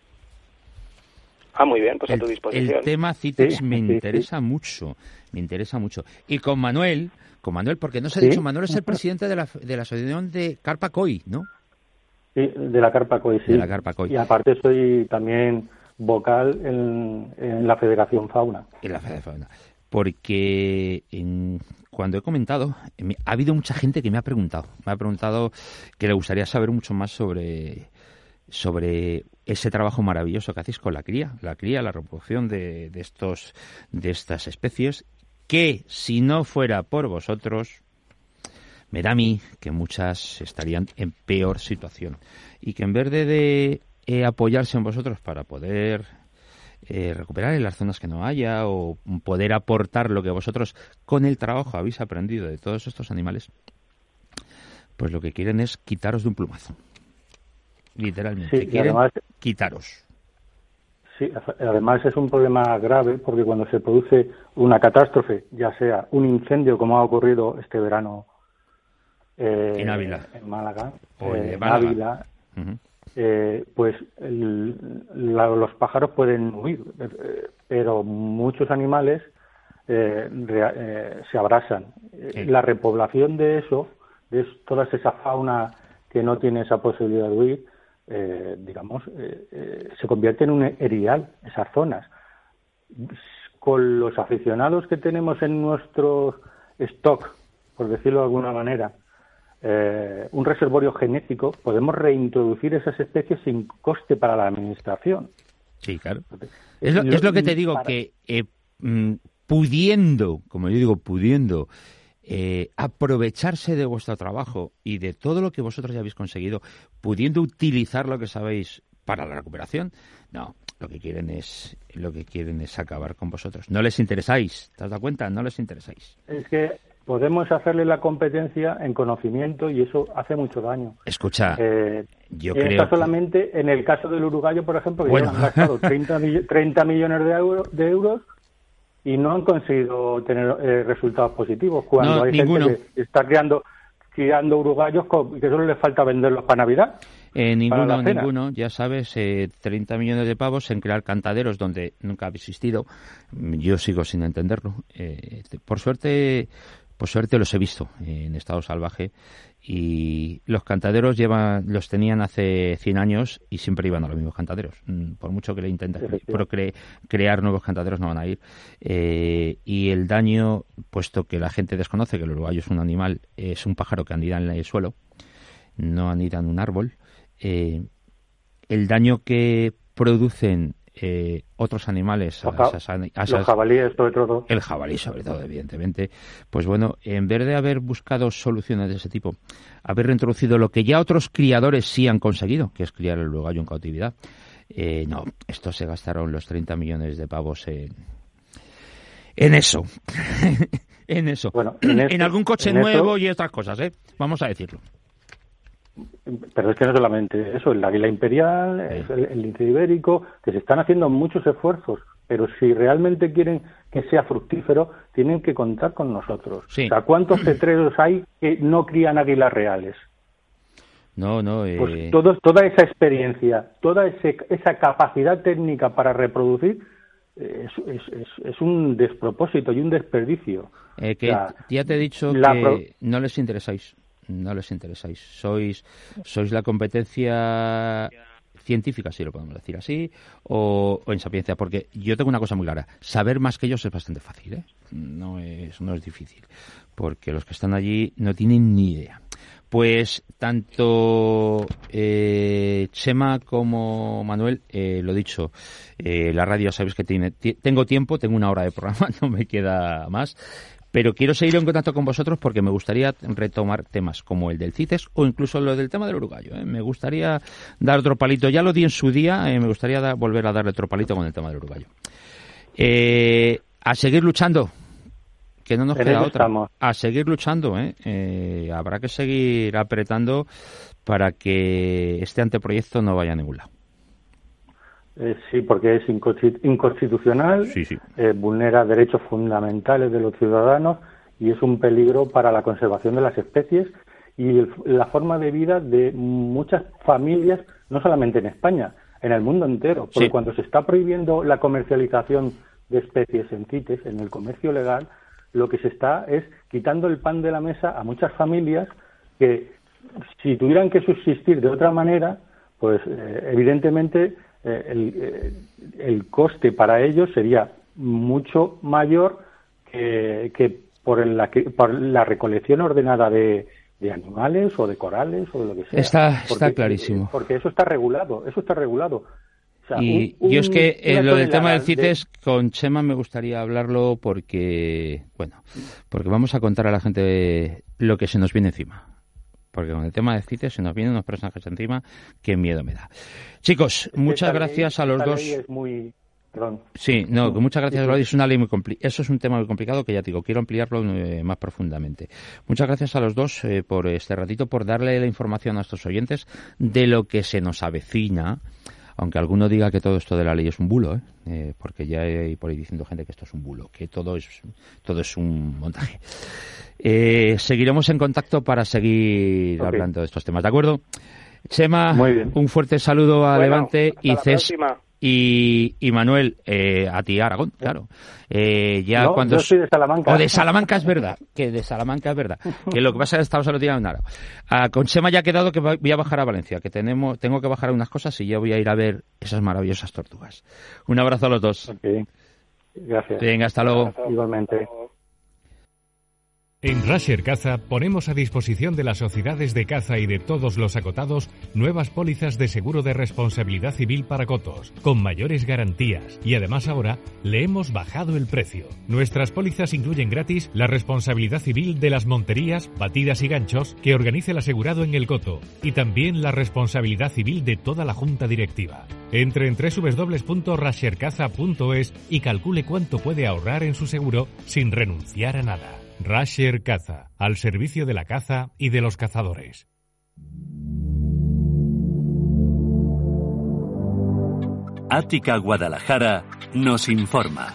Ah, muy bien, pues el, a tu disposición. El tema CITES sí, me sí, interesa sí. mucho, me interesa mucho. Y con Manuel, con Manuel, porque no se ha ¿Sí? dicho, Manuel es el presidente de la, de la asociación de Carpa Coi, ¿no? Sí, de la Carpa Coi, sí. De la Carpa Coi. Y aparte soy también vocal en, en la Federación Fauna. En la Federación Fauna. Porque en, cuando he comentado, me, ha habido mucha gente que me ha preguntado, me ha preguntado que le gustaría saber mucho más sobre, sobre ese trabajo maravilloso que hacéis con la cría, la cría, la reproducción de, de estos, de estas especies, que si no fuera por vosotros, me da a mí que muchas estarían en peor situación y que en vez de, de eh, apoyarse en vosotros para poder eh, recuperar en las zonas que no haya o poder aportar lo que vosotros con el trabajo habéis aprendido de todos estos animales, pues lo que quieren es quitaros de un plumazo. Literalmente, Sí, quieren además, quitaros. Sí, además es un problema grave porque cuando se produce una catástrofe, ya sea un incendio como ha ocurrido este verano eh, en Ávila, en Málaga, o eh, en Málaga. Ávila, uh-huh. eh, pues el, la, los pájaros pueden huir, eh, pero muchos animales eh, re, eh, se abrasan. Sí. La repoblación de eso, de toda esa fauna que no tiene esa posibilidad de huir, eh, digamos, eh, eh, se convierte en un erial, esas zonas. Con los aficionados que tenemos en nuestro stock, por decirlo de alguna manera, eh, un reservorio genético, podemos reintroducir esas especies sin coste para la administración. Sí, claro. Es lo, es lo que te digo, para... que eh, mm, pudiendo, como yo digo, pudiendo eh, aprovecharse de vuestro trabajo y de todo lo que vosotros ya habéis conseguido, pudiendo utilizar lo que sabéis para la recuperación, no, lo que quieren es lo que quieren es acabar con vosotros. No les interesáis, ¿te has dado cuenta? No les interesáis. Es que podemos hacerle la competencia en conocimiento y eso hace mucho daño. Escucha, eh, yo está creo solamente que... en el caso del uruguayo, por ejemplo, que bueno. han gastado treinta millones de, euro, de euros y no han conseguido tener eh, resultados positivos. Cuando no, hay ninguno. gente que está criando, criando uruguayos que solo les falta venderlos para Navidad. Eh, ninguno, ninguno, ya sabes, eh, treinta millones de pavos en crear cantaderos donde nunca ha existido. Yo sigo sin entenderlo. Eh, por suerte, por suerte los he visto en estado salvaje y los cantaderos llevan, los tenían hace cien años y siempre iban a los mismos cantaderos. Por mucho que le intenten procre, crear nuevos cantaderos no van a ir. Eh, y el daño, puesto que la gente desconoce que el uruguayo es un animal, es un pájaro que anida en el suelo, no anida en un árbol. Eh, el daño que producen eh, otros animales, a esas, a esas, los jabalíes sobre todo, el jabalí sobre todo, evidentemente, pues bueno, en vez de haber buscado soluciones de ese tipo, haber reintroducido lo que ya otros criadores sí han conseguido, que es criar el uruguayo en cautividad, eh, no, estos se gastaron los treinta millones de pavos en, en eso, en eso, bueno, en, esto, en algún coche en nuevo esto... y otras cosas, ¿eh? Vamos a decirlo. Pero es que no solamente eso, el águila imperial, sí. el, el lince ibérico, que se están haciendo muchos esfuerzos, pero si realmente quieren que sea fructífero, tienen que contar con nosotros. Sí. O sea, ¿cuántos cetreros hay que no crían águilas reales? No, no. Eh... Pues todo, toda esa experiencia, toda ese, esa capacidad técnica para reproducir es, es, es, es un despropósito y un desperdicio. Eh, que o sea, ya te he dicho que pro... no les interesáis. No les interesáis. Sois sois la competencia científica, si lo podemos decir así, o, o en sapiencia, porque yo tengo una cosa muy clara. Saber más que ellos es bastante fácil, ¿eh? No es, no es difícil, porque los que están allí no tienen ni idea. Pues tanto eh, Chema como Manuel, eh, lo dicho, eh, la radio sabéis que tiene, t- tengo tiempo, tengo una hora de programa, no me queda más. Pero quiero seguir en contacto con vosotros porque me gustaría retomar temas como el del CITES o incluso lo del tema del uruguayo. ¿eh? Me gustaría dar otro palito. Ya lo di en su día, eh, me gustaría da, volver a darle otro palito con el tema del uruguayo. Eh, a seguir luchando, que no nos Pero queda otra. Estamos. A seguir luchando. ¿eh? Eh, habrá que seguir apretando para que este anteproyecto no vaya a ningún lado. Eh, sí, porque es inconstitucional, sí, sí. Eh, vulnera derechos fundamentales de los ciudadanos y es un peligro para la conservación de las especies y el, la forma de vida de muchas familias, no solamente en España, en el mundo entero. Porque sí. Cuando se está prohibiendo la comercialización de especies en CITES, en el comercio legal, lo que se está es quitando el pan de la mesa a muchas familias que, si tuvieran que subsistir de otra manera, pues eh, evidentemente... Eh, el, eh, el coste para ellos sería mucho mayor que, que por la, que, por la recolección ordenada de, de animales o de corales o de lo que sea. Está, porque, está clarísimo. Porque eso está regulado, eso está regulado. O sea, y un, yo es que eh, lo del tema del CITES de... con Chema me gustaría hablarlo porque, bueno, porque vamos a contar a la gente lo que se nos viene encima. Porque con el tema de CITES se nos vienen unos personajes encima que miedo me da. Chicos, muchas gracias a los dos. Es muy... Perdón. Sí, no, que muchas gracias a los dos. Es una ley muy compli- Eso es un tema muy complicado que ya te digo, quiero ampliarlo eh, más profundamente. Muchas gracias a los dos eh, por este ratito, por darle la información a estos oyentes de lo que se nos avecina. Aunque alguno diga que todo esto de la ley es un bulo, ¿eh? Eh, porque ya hay por ahí diciendo gente que esto es un bulo, que todo es todo es un montaje. Eh, seguiremos en contacto para seguir okay. hablando de estos temas, ¿de acuerdo? Chema, un fuerte saludo a bueno, Levante y, Ces- Y, y Manuel, eh, a ti Aragón, claro. Eh, ya no, cuando yo soy de Salamanca. O de Salamanca es verdad, que de Salamanca es verdad. Que lo que pasa es que estamos al otro día en Aragón. Ah, con Chema ya ha quedado que voy a bajar a Valencia, que tenemos, tengo que bajar unas cosas y ya voy a ir a ver esas maravillosas tortugas. Un abrazo a los dos. Okay. Gracias. Venga, hasta luego. Igualmente. En Rasher Caza ponemos a disposición de las sociedades de caza y de todos los acotados nuevas pólizas de seguro de responsabilidad civil para cotos, con mayores garantías, y además ahora le hemos bajado el precio. Nuestras pólizas incluyen gratis la responsabilidad civil de las monterías, batidas y ganchos que organice el asegurado en el coto, y también la responsabilidad civil de toda la junta directiva. Entre en doble u doble u doble u punto rasher caza punto es y calcule cuánto puede ahorrar en su seguro sin renunciar a nada. Rasher Caza, al servicio de la caza y de los cazadores. Ática Guadalajara nos informa.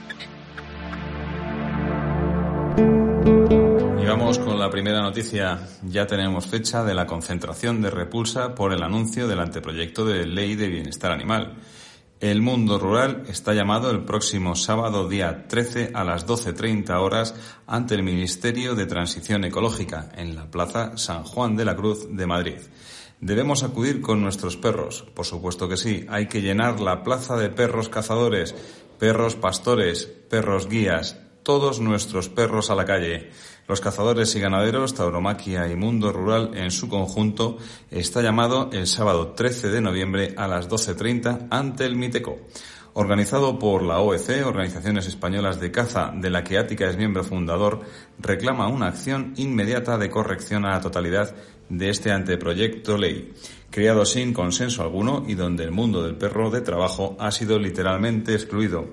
Y vamos con la primera noticia. Ya tenemos fecha de la concentración de Repulsa por el anuncio del anteproyecto de ley de bienestar animal. El mundo rural está llamado el próximo sábado día trece a las doce treinta horas ante el Ministerio de Transición Ecológica en la Plaza San Juan de la Cruz de Madrid. ¿Debemos acudir con nuestros perros? Por supuesto que sí. Hay que llenar la plaza de perros cazadores, perros pastores, perros guías, todos nuestros perros a la calle. Los cazadores y ganaderos, tauromaquia y mundo rural en su conjunto está llamado el sábado trece de noviembre a las doce treinta ante el Miteco. Organizado por la O E C, Organizaciones Españolas de Caza, de la que Ática es miembro fundador, reclama una acción inmediata de corrección a la totalidad de este anteproyecto ley, creado sin consenso alguno y donde el mundo del perro de trabajo ha sido literalmente excluido.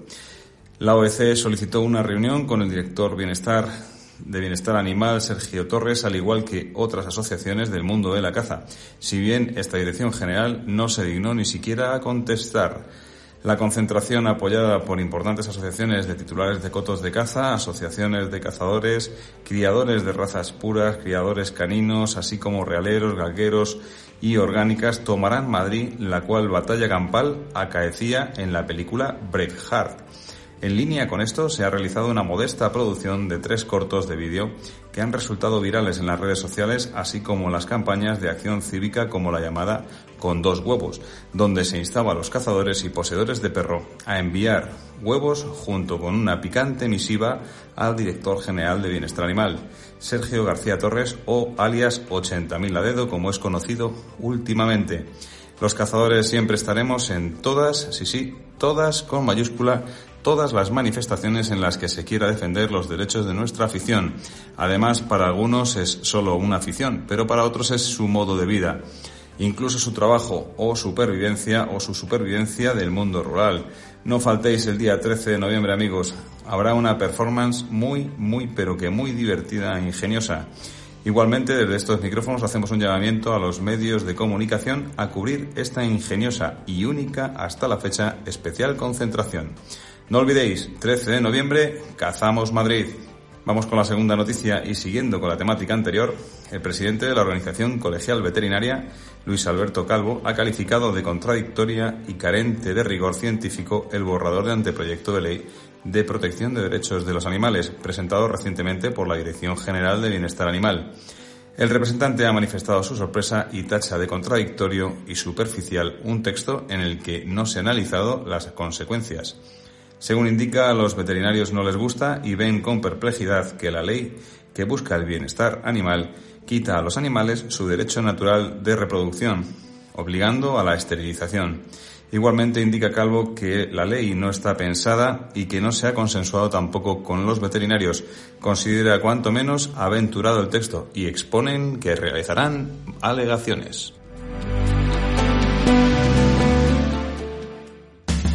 La O E C solicitó una reunión con el director Bienestar de Bienestar Animal, Sergio Torres, al igual que otras asociaciones del mundo de la caza, si bien esta dirección general no se dignó ni siquiera a contestar. La concentración, apoyada por importantes asociaciones de titulares de cotos de caza, asociaciones de cazadores, criadores de razas puras, criadores caninos, así como realeros, galgueros y orgánicas, tomarán Madrid, la cual batalla campal acaecía en la película Braveheart. En línea con esto, se ha realizado una modesta producción de tres cortos de vídeo que han resultado virales en las redes sociales, así como las campañas de acción cívica como la llamada Con dos huevos, donde se instaba a los cazadores y poseedores de perro a enviar huevos junto con una picante misiva al director general de Bienestar Animal, Sergio García Torres, o alias ochenta mil a dedo, como es conocido últimamente. Los cazadores siempre estaremos en todas, sí, sí, todas con mayúscula, todas las manifestaciones en las que se quiera defender los derechos de nuestra afición. Además, para algunos es solo una afición, pero para otros es su modo de vida, incluso su trabajo o supervivencia o su supervivencia del mundo rural. No faltéis el día trece de noviembre, amigos. Habrá una performance muy, muy, pero que muy divertida e ingeniosa. Igualmente, desde estos micrófonos hacemos un llamamiento a los medios de comunicación a cubrir esta ingeniosa y única hasta la fecha especial concentración. No olvidéis, trece de noviembre, Cazamos Madrid. Vamos con la segunda noticia y siguiendo con la temática anterior, el presidente de la Organización Colegial Veterinaria, Luis Alberto Calvo, ha calificado de contradictoria y carente de rigor científico el borrador de anteproyecto de ley de protección de derechos de los animales, presentado recientemente por la Dirección General de Bienestar Animal. El representante ha manifestado su sorpresa y tacha de contradictorio y superficial un texto en el que no se han analizado las consecuencias. Según indica, a los veterinarios no les gusta y ven con perplejidad que la ley que busca el bienestar animal quita a los animales su derecho natural de reproducción, obligando a la esterilización. Igualmente indica Calvo que la ley no está pensada y que no se ha consensuado tampoco con los veterinarios. Considera cuanto menos aventurado el texto y exponen que realizarán alegaciones.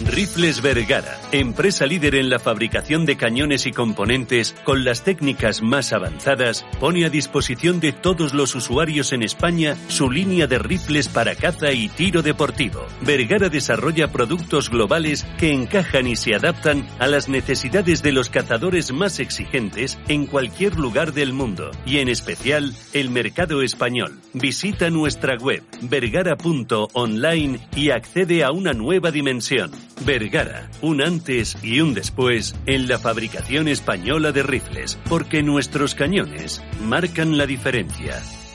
Rifles Vergara, empresa líder en la fabricación de cañones y componentes con las técnicas más avanzadas, pone a disposición de todos los usuarios en España su línea de rifles para caza y tiro deportivo. Vergara desarrolla productos globales que encajan y se adaptan a las necesidades de los cazadores más exigentes en cualquier lugar del mundo, y en especial el mercado español. Visita nuestra web vergara punto online y accede a una nueva dimensión. Vergara, un antes y un después en la fabricación española de rifles, porque nuestros cañones marcan la diferencia.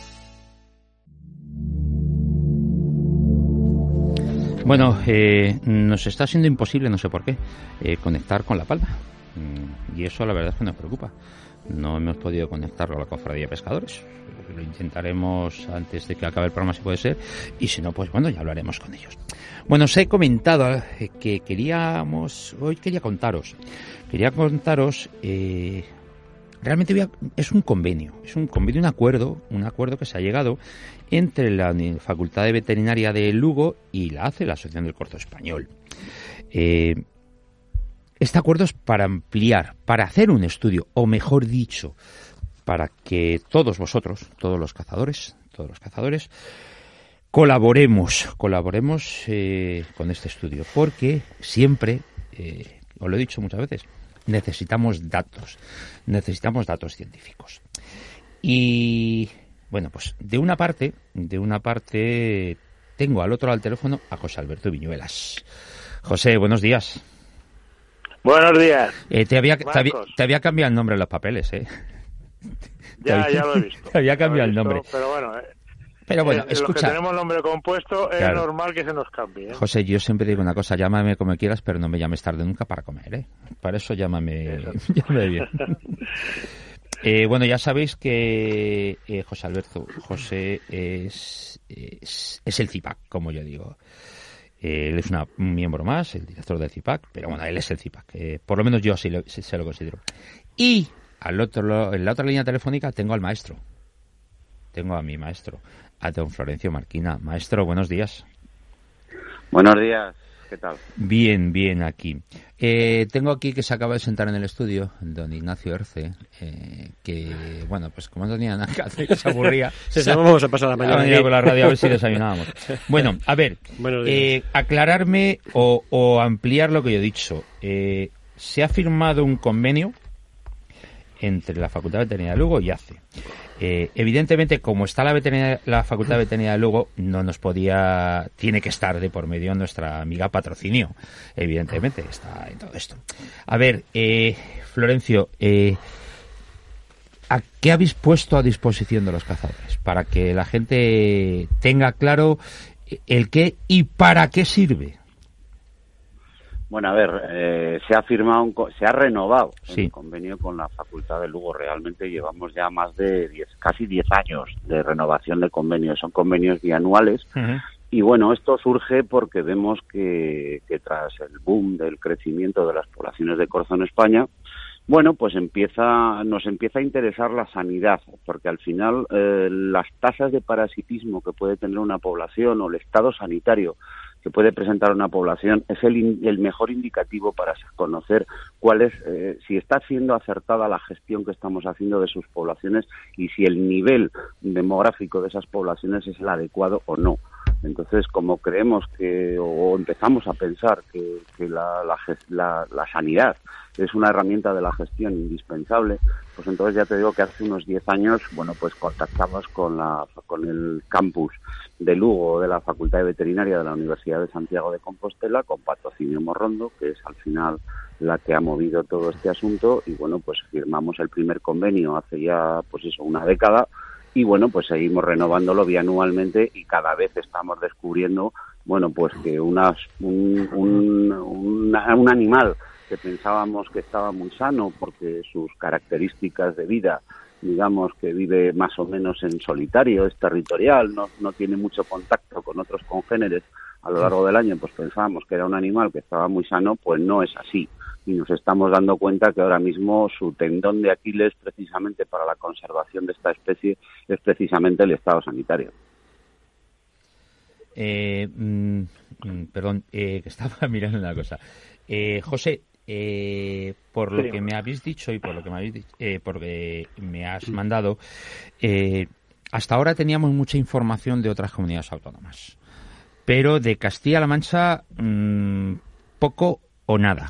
Bueno, eh, nos está siendo imposible, no sé por qué, eh, conectar con La Palma. Y eso la verdad es que nos preocupa. No hemos podido conectar con la Cofradía de Pescadores. Lo intentaremos antes de que acabe el programa, si puede ser. Y si no, pues bueno, ya hablaremos con ellos. Bueno, os he comentado que queríamos... Hoy quería contaros. Quería contaros... Eh, realmente voy a, es un convenio. Es un convenio, un acuerdo. Un acuerdo que se ha llegado entre la Facultad de Veterinaria de Lugo y la A C E, la Asociación del Corzo Español. Eh... Este acuerdo es para ampliar, para hacer un estudio, o mejor dicho, para que todos vosotros, todos los cazadores, todos los cazadores, colaboremos, colaboremos eh, con este estudio, porque siempre, eh, os lo he dicho muchas veces, necesitamos datos, necesitamos datos científicos. Y bueno, pues de una parte, de una parte, tengo al otro lado del teléfono a José Alberto Viñuelas. José, buenos días. Buenos días. Eh, te, había, te, había, te había cambiado el nombre en los papeles, ¿eh? Ya, había, ya lo he visto. Te había cambiado visto, el nombre. Pero bueno, eh, pero bueno eh, escucha. Los que tenemos nombre compuesto es claro. normal que se nos cambie, ¿eh? José, yo siempre digo una cosa, llámame como quieras, pero no me llames tarde nunca para comer, ¿eh? Para eso llámame, llámame bien. eh, bueno, ya sabéis que eh, José Alberto, José es, es, es el C I P A C, como yo digo. Él es una, un miembro más, el director del C I P A C, pero bueno, él es el C I P A C. Eh, por lo menos yo así lo, se, se lo considero. Y al otro, en la otra línea telefónica tengo al maestro. Tengo a mi maestro, a don Florencio Marquina. Maestro, buenos días. Buenos días, ¿qué tal? Bien, bien, aquí. Eh, tengo aquí que se acaba de sentar en el estudio, don Ignacio Erce, eh, que, bueno, pues como no tenía nada que hacer, que se aburría. Se se vamos a pasar la mañana. A por la radio a ver si desayunábamos. Bueno, a ver, eh, aclararme o, o ampliar lo que yo he dicho. Eh, se ha firmado un convenio entre la Facultad de Veterinaria de Lugo y A C E. Eh, evidentemente, como está la, veterinaria, la Facultad de Veterinaria de Lugo, no nos podía, tiene que estar de por medio nuestra amiga Patrocinio. Evidentemente, está en todo esto. A ver, eh, Florencio, eh, ¿a qué habéis puesto a disposición de los cazadores? Para que la gente tenga claro el qué y para qué sirve. Bueno, a ver, eh, se ha firmado, un, se ha renovado sí. el convenio con la Facultad de Lugo. Realmente llevamos ya más de diez, casi diez años de renovación de convenios. Son convenios bianuales. Uh-huh. Y bueno, esto surge porque vemos que, que tras el boom del crecimiento de las poblaciones de corzo en España, bueno, pues empieza, nos empieza a interesar la sanidad, porque al final eh, las tasas de parasitismo que puede tener una población o el estado sanitario que puede presentar una población es el, el mejor indicativo para conocer cuál es, eh, si está siendo acertada la gestión que estamos haciendo de sus poblaciones y si el nivel demográfico de esas poblaciones es el adecuado o no. Entonces, como creemos que, o empezamos a pensar que, que la, la, la, la sanidad es una herramienta de la gestión indispensable, pues entonces ya te digo que hace unos diez años, bueno, pues contactamos con la con el campus de Lugo de la Facultad de Veterinaria de la Universidad de Santiago de Compostela, con Patrocinio Morrondo, que es al final la que ha movido todo este asunto, y bueno, pues firmamos el primer convenio hace ya, pues eso, una década. Y bueno, pues seguimos renovándolo bianualmente y cada vez estamos descubriendo, bueno, pues que unas, un, un, un, un animal que pensábamos que estaba muy sano porque sus características de vida, digamos que vive más o menos en solitario, es territorial, no, no tiene mucho contacto con otros congéneres a lo largo del año, pues pensábamos que era un animal que estaba muy sano, pues no es así. Y nos estamos dando cuenta que ahora mismo su tendón de Aquiles, precisamente para la conservación de esta especie, es precisamente el estado sanitario. Eh, mm, perdón, eh, que estaba mirando una cosa. Eh, José, eh, por lo Sí. que me habéis dicho y por lo que me habéis dicho, eh, porque me has mandado, eh, hasta ahora teníamos mucha información de otras comunidades autónomas, pero de Castilla-La Mancha mmm, poco o nada.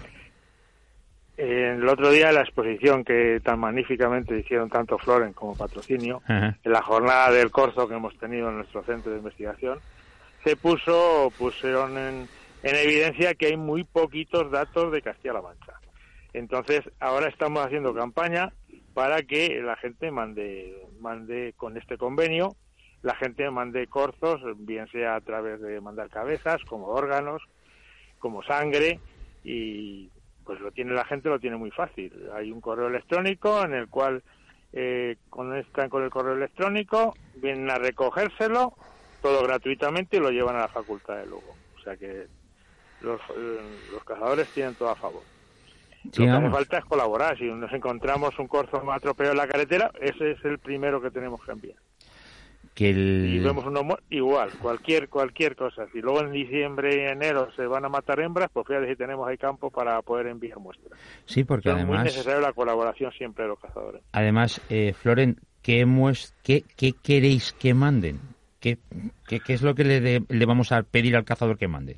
Eh, el otro día, en la exposición que tan magníficamente hicieron tanto Floren como Patrocinio, Ajá. en la jornada del corzo que hemos tenido en nuestro centro de investigación, se puso, pusieron en, en evidencia que hay muy poquitos datos de Castilla-La Mancha. Entonces, ahora estamos haciendo campaña para que la gente mande, mande con este convenio, la gente mande corzos, bien sea a través de mandar cabezas, como órganos, como sangre, y pues lo tiene la gente, lo tiene muy fácil. Hay un correo electrónico en el cual eh, conectan con el correo electrónico, vienen a recogérselo, todo gratuitamente, y lo llevan a la Facultad de Lugo. O sea que los, eh, los cazadores tienen todo a favor. Sí, Lo que hace vamos. falta es colaborar. Si nos encontramos un corzo atropellado en la carretera, ese es el primero que tenemos que enviar. Que Y el... vemos uno mu- igual, cualquier cualquier cosa. Si luego en diciembre y enero se van a matar hembras, pues fíjate si tenemos ahí campo para poder enviar muestras. Sí, porque Es muy además... necesaria la colaboración siempre de los cazadores. Además, eh, Floren, ¿qué, mues- qué, ¿qué queréis que manden? ¿Qué, qué, qué es lo que le, de- le vamos a pedir al cazador que mande?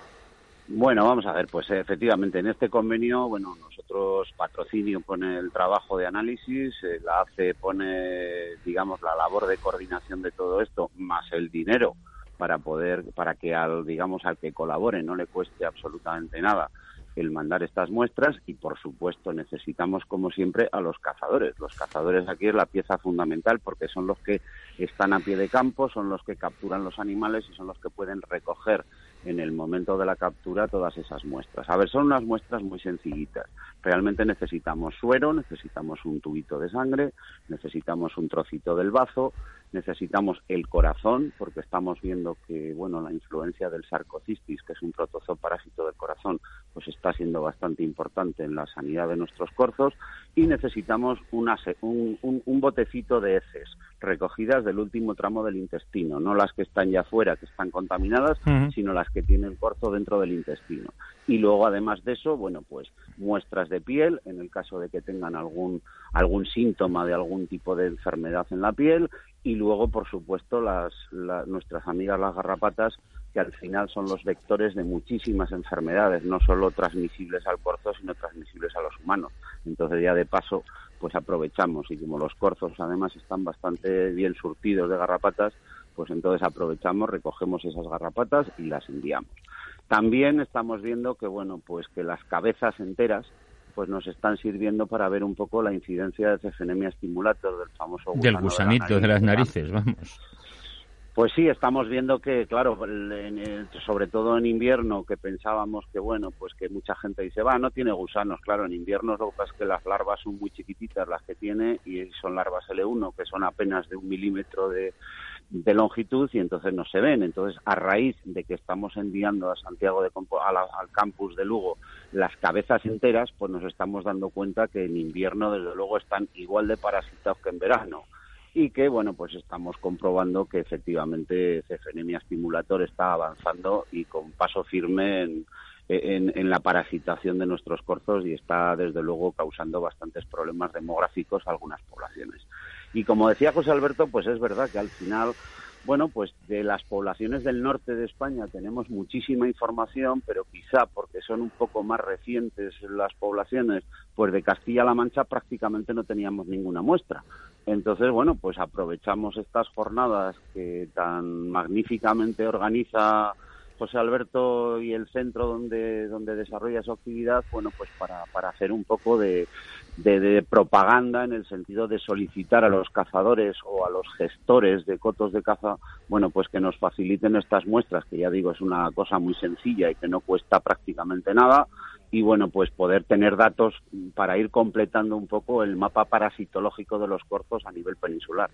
Bueno, vamos a ver, pues efectivamente en este convenio, bueno, nosotros Patrocinio pone el trabajo de análisis, eh, la A C E pone, digamos, la labor de coordinación de todo esto, más el dinero para poder, para que al, digamos, al que colabore no le cueste absolutamente nada el mandar estas muestras, y por supuesto necesitamos, como siempre, a los cazadores. Los cazadores aquí es la pieza fundamental porque son los que están a pie de campo, son los que capturan los animales y son los que pueden recoger en el momento de la captura todas esas muestras. A ver, son unas muestras muy sencillitas. Realmente necesitamos suero, necesitamos un tubito de sangre, necesitamos un trocito del bazo, necesitamos el corazón, porque estamos viendo que, bueno, la influencia del sarcocistis, que es un protozoo parásito del corazón, pues está siendo bastante importante en la sanidad de nuestros corzos, y necesitamos una, un, un, un botecito de heces recogidas del último tramo del intestino, no las que están ya fuera, que están contaminadas, uh-huh. sino las que tiene el corzo dentro del intestino. Y luego, además de eso, bueno, pues muestras de piel, en el caso de que tengan algún algún síntoma de algún tipo de enfermedad en la piel, y luego, por supuesto, las, la, nuestras amigas las garrapatas, que al final son los vectores de muchísimas enfermedades, no solo transmisibles al corzo, sino transmisibles a los humanos. Entonces, ya de paso, pues aprovechamos, y como los corzos además están bastante bien surtidos de garrapatas, pues entonces aprovechamos, recogemos esas garrapatas y las enviamos. También estamos viendo que, bueno, pues que las cabezas enteras pues nos están sirviendo para ver un poco la incidencia de Cephnemia stimulator, del famoso gusano del gusanito de, la nariz, de las narices, vamos. Pues sí, estamos viendo que, claro, sobre todo en invierno, que pensábamos que, bueno, pues que mucha gente dice, va, no tiene gusanos. Claro, en invierno lo que pasa es que las larvas son muy chiquititas las que tiene, y son larvas L uno, que son apenas de un milímetro de, de longitud, y entonces no se ven. Entonces, a raíz de que estamos enviando a Santiago de Compo- a la, al campus de Lugo las cabezas enteras, pues nos estamos dando cuenta que en invierno, desde luego, están igual de parasitados que en verano. Y que, bueno, pues estamos comprobando que efectivamente Cephnemia stimulator está avanzando y con paso firme en, en, en la parasitación de nuestros corzos, y está, desde luego, causando bastantes problemas demográficos a algunas poblaciones. Y como decía José Alberto, pues es verdad que al final, bueno, pues de las poblaciones del norte de España tenemos muchísima información, pero quizá porque son un poco más recientes las poblaciones, pues de Castilla-La Mancha prácticamente no teníamos ninguna muestra. Entonces, bueno, pues aprovechamos estas jornadas que tan magníficamente organiza José Alberto y el centro donde donde desarrolla su actividad, bueno, pues para, para hacer un poco de, de, de propaganda, en el sentido de solicitar a los cazadores o a los gestores de cotos de caza, bueno, pues que nos faciliten estas muestras, que ya digo, es una cosa muy sencilla y que no cuesta prácticamente nada, y bueno, pues poder tener datos para ir completando un poco el mapa parasitológico de los corzos a nivel peninsular.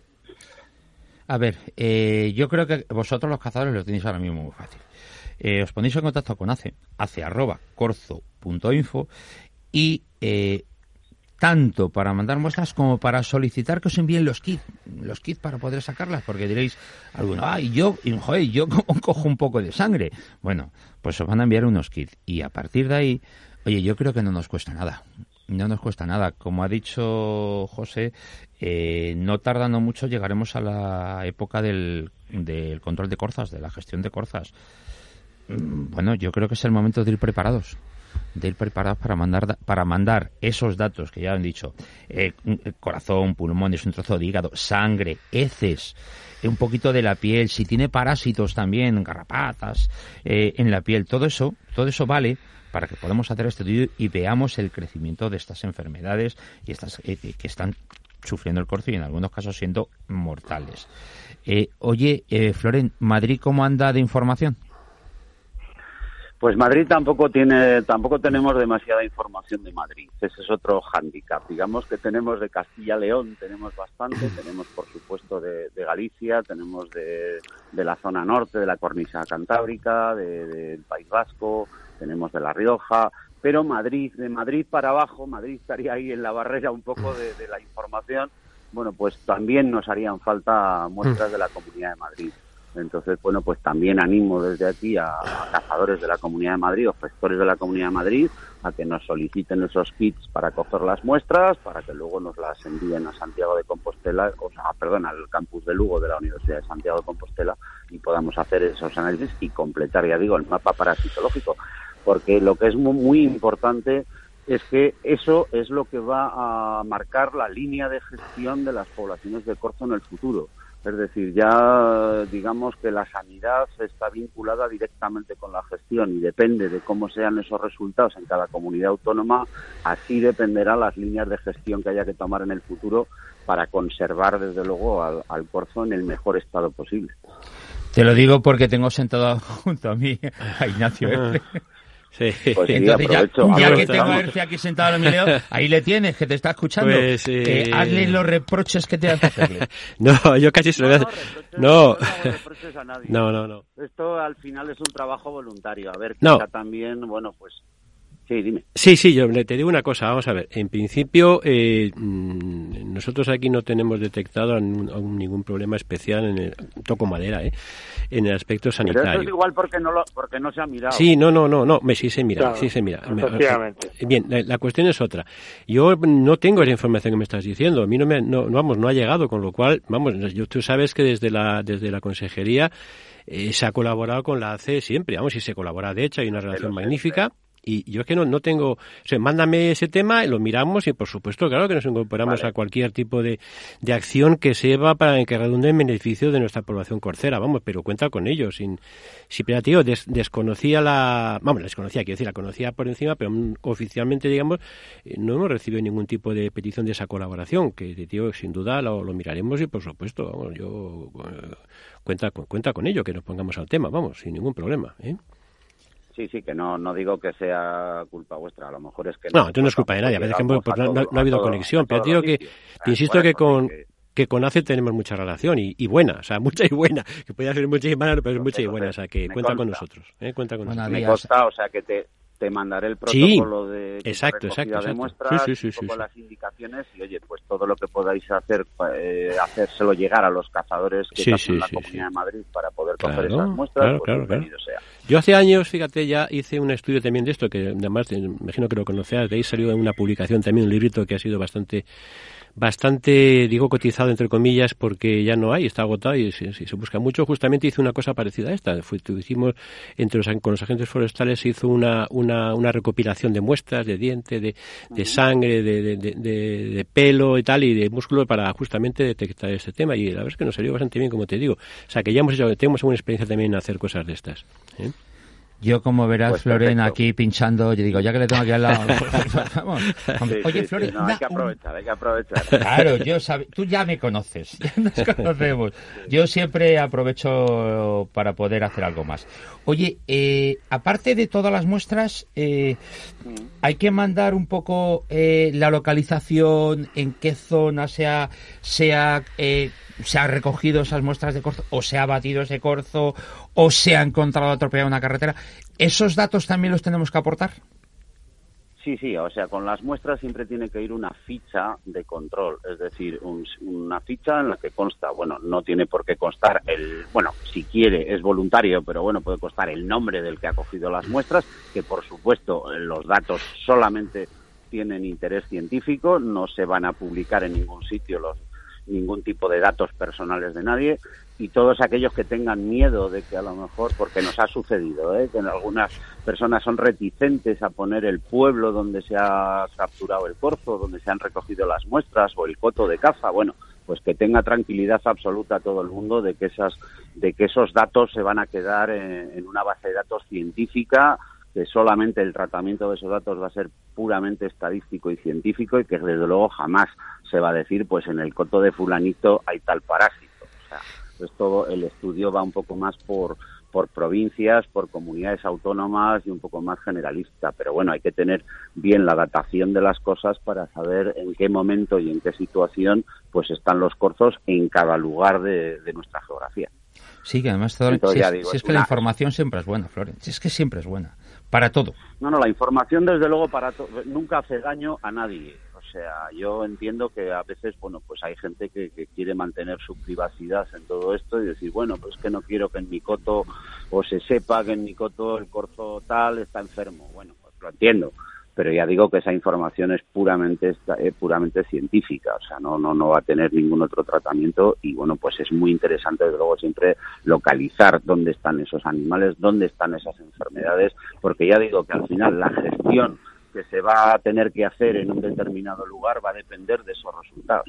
A ver, eh, yo creo que vosotros los cazadores lo tenéis ahora mismo muy fácil. Eh, os ponéis en contacto con A C E, ace arroba corzo punto info, y eh, tanto para mandar muestras como para solicitar que os envíen los kits, los kits para poder sacarlas, porque diréis alguno, ah, y yo, y, joder, yo cojo un poco de sangre. Bueno, pues os van a enviar unos kits y a partir de ahí, oye, yo creo que no nos cuesta nada. No nos cuesta nada. Como ha dicho José, eh, no tardando mucho llegaremos a la época del, del control de corzas, de la gestión de corzas. Bueno, yo creo que es el momento de ir preparados. de ir preparados para mandar para mandar esos datos que ya han dicho, eh, corazón, pulmones, un trozo de hígado, sangre, heces, un poquito de la piel, si tiene parásitos también, garrapatas eh, en la piel, todo eso, todo eso vale para que podamos hacer este estudio y veamos el crecimiento de estas enfermedades y estas eh, que están sufriendo el corzo y en algunos casos siendo mortales. Eh, oye, eh, Floren, ¿Madrid cómo anda de información? Pues Madrid tampoco tiene, tampoco tenemos demasiada información de Madrid. Ese es otro hándicap. Digamos que tenemos de Castilla-León, tenemos bastante, tenemos por supuesto de, de Galicia, tenemos de, de la zona norte, de la cornisa cantábrica, de, del País Vasco, tenemos de La Rioja, pero Madrid, de Madrid para abajo, Madrid estaría ahí en la barrera un poco de, de la información. Bueno, pues también nos harían falta muestras de la Comunidad de Madrid. Entonces, bueno, pues también animo desde aquí a, a cazadores de la Comunidad de Madrid o gestores de la Comunidad de Madrid a que nos soliciten esos kits para coger las muestras, para que luego nos las envíen a Santiago de Compostela, o sea, perdón, al campus de Lugo de la Universidad de Santiago de Compostela y podamos hacer esos análisis y completar, ya digo, el mapa parasitológico. Porque lo que es muy, muy importante es que eso es lo que va a marcar la línea de gestión de las poblaciones de corzo en el futuro. Es decir, ya digamos que la sanidad está vinculada directamente con la gestión y depende de cómo sean esos resultados en cada comunidad autónoma, así dependerán las líneas de gestión que haya que tomar en el futuro para conservar, desde luego, al, al corzo en el mejor estado posible. Te lo digo porque tengo sentado junto a mí a Ignacio F. Sí. Pues sí, entonces ya, ya que tengo a vamos. Erce aquí sentado en mi lado, ahí le tienes, que te está escuchando. Pues, eh... Eh, hazle los reproches que te hace hacerle. No, yo casi se lo voy a hacer. No, No. no, no, reproches a nadie. No, no, no. Esto al final es un trabajo voluntario. A ver, No. quizá también, bueno, pues... Sí, dime. Sí, sí, yo te digo una cosa, vamos a ver. En principio, eh, nosotros aquí no tenemos detectado aún ningún problema especial en el, toco madera, ¿eh? En el aspecto sanitario. Pero eso es igual porque no lo, porque no se ha mirado. Sí, no, no, no, no, me, sí se mira, Claro, sí se mira. efectivamente. Bien, la, la cuestión es otra. Yo no tengo esa información que me estás diciendo. A mí no me, no, vamos, no ha llegado, con lo cual, vamos, yo, tú sabes que desde la, desde la consejería eh, se ha colaborado con la A C E siempre, vamos, y se colabora de hecho, hay una relación sé, magnífica. Y yo es que no, no tengo... O sea, mándame ese tema, lo miramos y, por supuesto, claro que nos incorporamos vale. a cualquier tipo de, de acción que sirva para que redunde en beneficio de nuestra población corcera, vamos, pero cuenta con ello. Sin, si, pero, tío, des, desconocía la... Vamos, la desconocía, quiero decir, la conocía por encima, pero mm, oficialmente, digamos, eh, no hemos recibido ningún tipo de petición de esa colaboración, que, tío, sin duda lo, lo miraremos y, por supuesto, vamos, yo... Eh, cuenta, cuenta con ello, que nos pongamos al tema, vamos, sin ningún problema, ¿eh? Sí, sí, que no no digo que sea culpa vuestra, a lo mejor es que... No, No, entonces no es culpa de nadie, a veces pues, pues, no, no, no ha habido conexión, pero digo que, te insisto que con... que con A C E tenemos mucha relación y, y buena, o sea, mucha y buena, que puede ser mucha y mala, pero es mucha y buena, o sea, que cuenta con nosotros, ¿eh? Cuenta con nosotros. Me consta, o sea, que te, te mandaré el protocolo sí, de exacto, exacto, de exacto. muestras, sí, sí, sí, un poco sí, las indicaciones y, oye, pues todo lo que podáis hacer, eh, hacérselo llegar a los cazadores que sí, están sí, en la sí, Comunidad sí. de Madrid para poder claro, coger esas muestras, claro, pues claro, bienvenido claro. sea. Yo hace años, fíjate, ya hice un estudio también de esto, que además, me imagino que lo conocerás, de ahí salió una publicación también, un librito que ha sido bastante... bastante, digo, cotizado entre comillas, porque ya no hay, está agotado y si, si se busca mucho. Justamente hizo una cosa parecida a esta. Fue, hicimos, entre los, con los agentes forestales, se hizo una, una, una recopilación de muestras de diente, de, de sangre, de, de, de, de, de pelo y tal, y de músculo para justamente detectar este tema. Y la verdad es que nos salió bastante bien, como te digo. O sea, que ya hemos hecho, tenemos alguna experiencia también en hacer cosas de estas, ¿eh? Yo, como verás, pues Floren, perfecto. aquí pinchando, yo digo, ya que le tengo aquí al lado... Vamos, Sí, oye, sí, Floren... sí, no, hay que aprovechar, hay que aprovechar. Claro, yo sabe, tú ya me conoces, ya nos conocemos. Yo siempre aprovecho para poder hacer algo más. Oye, eh, aparte de todas las muestras, eh, hay que mandar un poco eh, la localización, en qué zona se ha, se ha, eh, se ha recogido esas muestras de corzo, o se ha batido ese corzo, o se ha encontrado atropellado una carretera. ¿Esos datos también los tenemos que aportar? Sí, sí, o sea, con las muestras siempre tiene que ir una ficha de control, es decir, un, una ficha en la que consta, bueno, no tiene por qué constar el, bueno, si quiere es voluntario, pero bueno, puede constar el nombre del que ha cogido las muestras, que por supuesto los datos solamente tienen interés científico, no se van a publicar en ningún sitio los ningún tipo de datos personales de nadie, y todos aquellos que tengan miedo de que a lo mejor, porque nos ha sucedido, ¿eh? que en algunas personas son reticentes a poner el pueblo donde se ha capturado el corzo, donde se han recogido las muestras o el coto de caza, bueno, pues que tenga tranquilidad absoluta todo el mundo de que esas, de que esos datos se van a quedar en, en una base de datos científica, que solamente el tratamiento de esos datos va a ser puramente estadístico y científico, y que desde luego jamás se va a decir, pues en el coto de fulanito hay tal parásito. O sea, pues todo el estudio va un poco más por, por provincias, por comunidades autónomas y un poco más generalista. Pero bueno, hay que tener bien la datación de las cosas para saber en qué momento y en qué situación pues están los corzos en cada lugar de, de nuestra geografía. Sí, que además todo, Entonces, si, es, digo, si es es que una... la información siempre es buena, Floren, si es que siempre es buena, para todo. No, no, la información desde luego para to... nunca hace daño a nadie. O sea, yo entiendo que a veces, bueno, pues hay gente que, que quiere mantener su privacidad en todo esto y decir, bueno, pues que no quiero que en mi coto o se sepa que en mi coto el corzo tal está enfermo. Bueno, pues lo entiendo. Pero ya digo que esa información es puramente eh, puramente científica, o sea, no no no va a tener ningún otro tratamiento, y bueno, pues es muy interesante desde luego siempre localizar dónde están esos animales, dónde están esas enfermedades, porque ya digo que al final la gestión que se va a tener que hacer en un determinado lugar va a depender de esos resultados.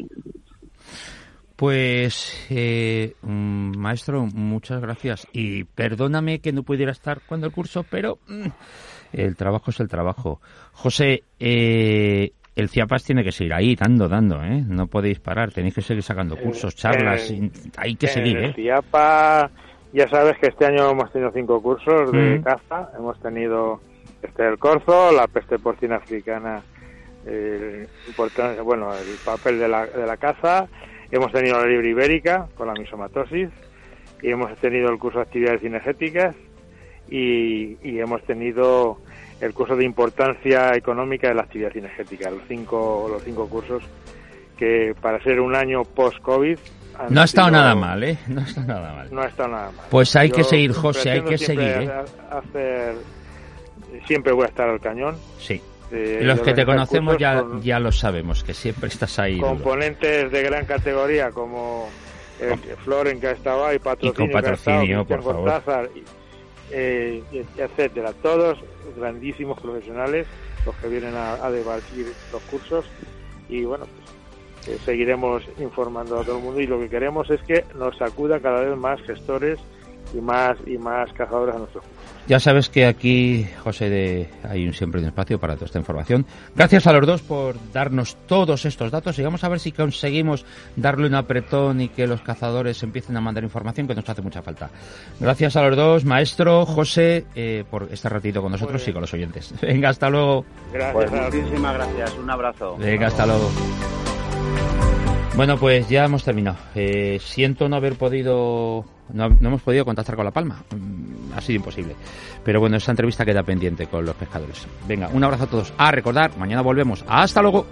Pues, eh, maestro, muchas gracias. Y perdóname que no pudiera estar cuando el curso, pero mm, el trabajo es el trabajo. José, eh, el CIAPAS tiene que seguir ahí, dando, dando, ¿eh? No podéis parar, tenéis que seguir sacando cursos, charlas, eh, hay que seguir, ¿eh? El CIAPAS, ya sabes que este año hemos tenido cinco cursos de mm. caza. Hemos tenido este del corzo, la peste porcina africana, eh, importancia, bueno, el papel de la, de la caza. Hemos tenido la liebre ibérica con la misomatosis, y hemos tenido el curso de actividades cinegéticas, y, y hemos tenido el curso de importancia económica de la actividad cinegética, los cinco, los cinco cursos que para ser un año post-COVID... No ha estado nada mal, ¿eh? No ha estado nada mal. No ha estado nada mal. Pues hay Yo que seguir, José, hay que seguir, ¿eh? Hacer, siempre voy a estar al cañón. Sí. Eh, los que te conocemos ya, con, ya lo sabemos, que siempre estás ahí. Componentes duro. De gran categoría como eh, Floren, que ha estado ahí, Patrocinio, y con patrocinio, que ha estado, por favor. Cortázar, eh, etcétera. Todos grandísimos profesionales, los que vienen a, a debatir los cursos, y bueno, pues eh, seguiremos informando a todo el mundo, y lo que queremos es que nos acudan cada vez más gestores y más y más cazadores a nuestros cursos. Ya sabes que aquí, José, de, hay un, siempre un espacio para toda esta información. Gracias a los dos por darnos todos estos datos, y vamos a ver si conseguimos darle un apretón y que los cazadores empiecen a mandar información, que nos hace mucha falta. Gracias a los dos, maestro, José, eh, por este ratito con nosotros y con los oyentes. Venga, hasta luego. Gracias. Pues muchísimas gracias, un abrazo. Venga, hasta luego. Bueno, pues ya hemos terminado. Eh, siento no haber podido, no, no hemos podido contactar con La Palma. Ha sido imposible. Pero bueno, esa entrevista queda pendiente con los pescadores. Venga, un abrazo a todos. A recordar, mañana volvemos. ¡Hasta luego!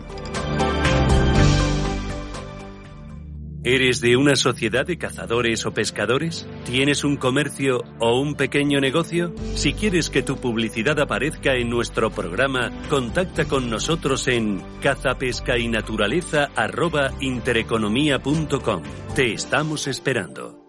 ¿Eres de una sociedad de cazadores o pescadores? ¿Tienes un comercio o un pequeño negocio? Si quieres que tu publicidad aparezca en nuestro programa, contacta con nosotros en cazapescainaturaleza arroba intereconomía punto com. Te estamos esperando.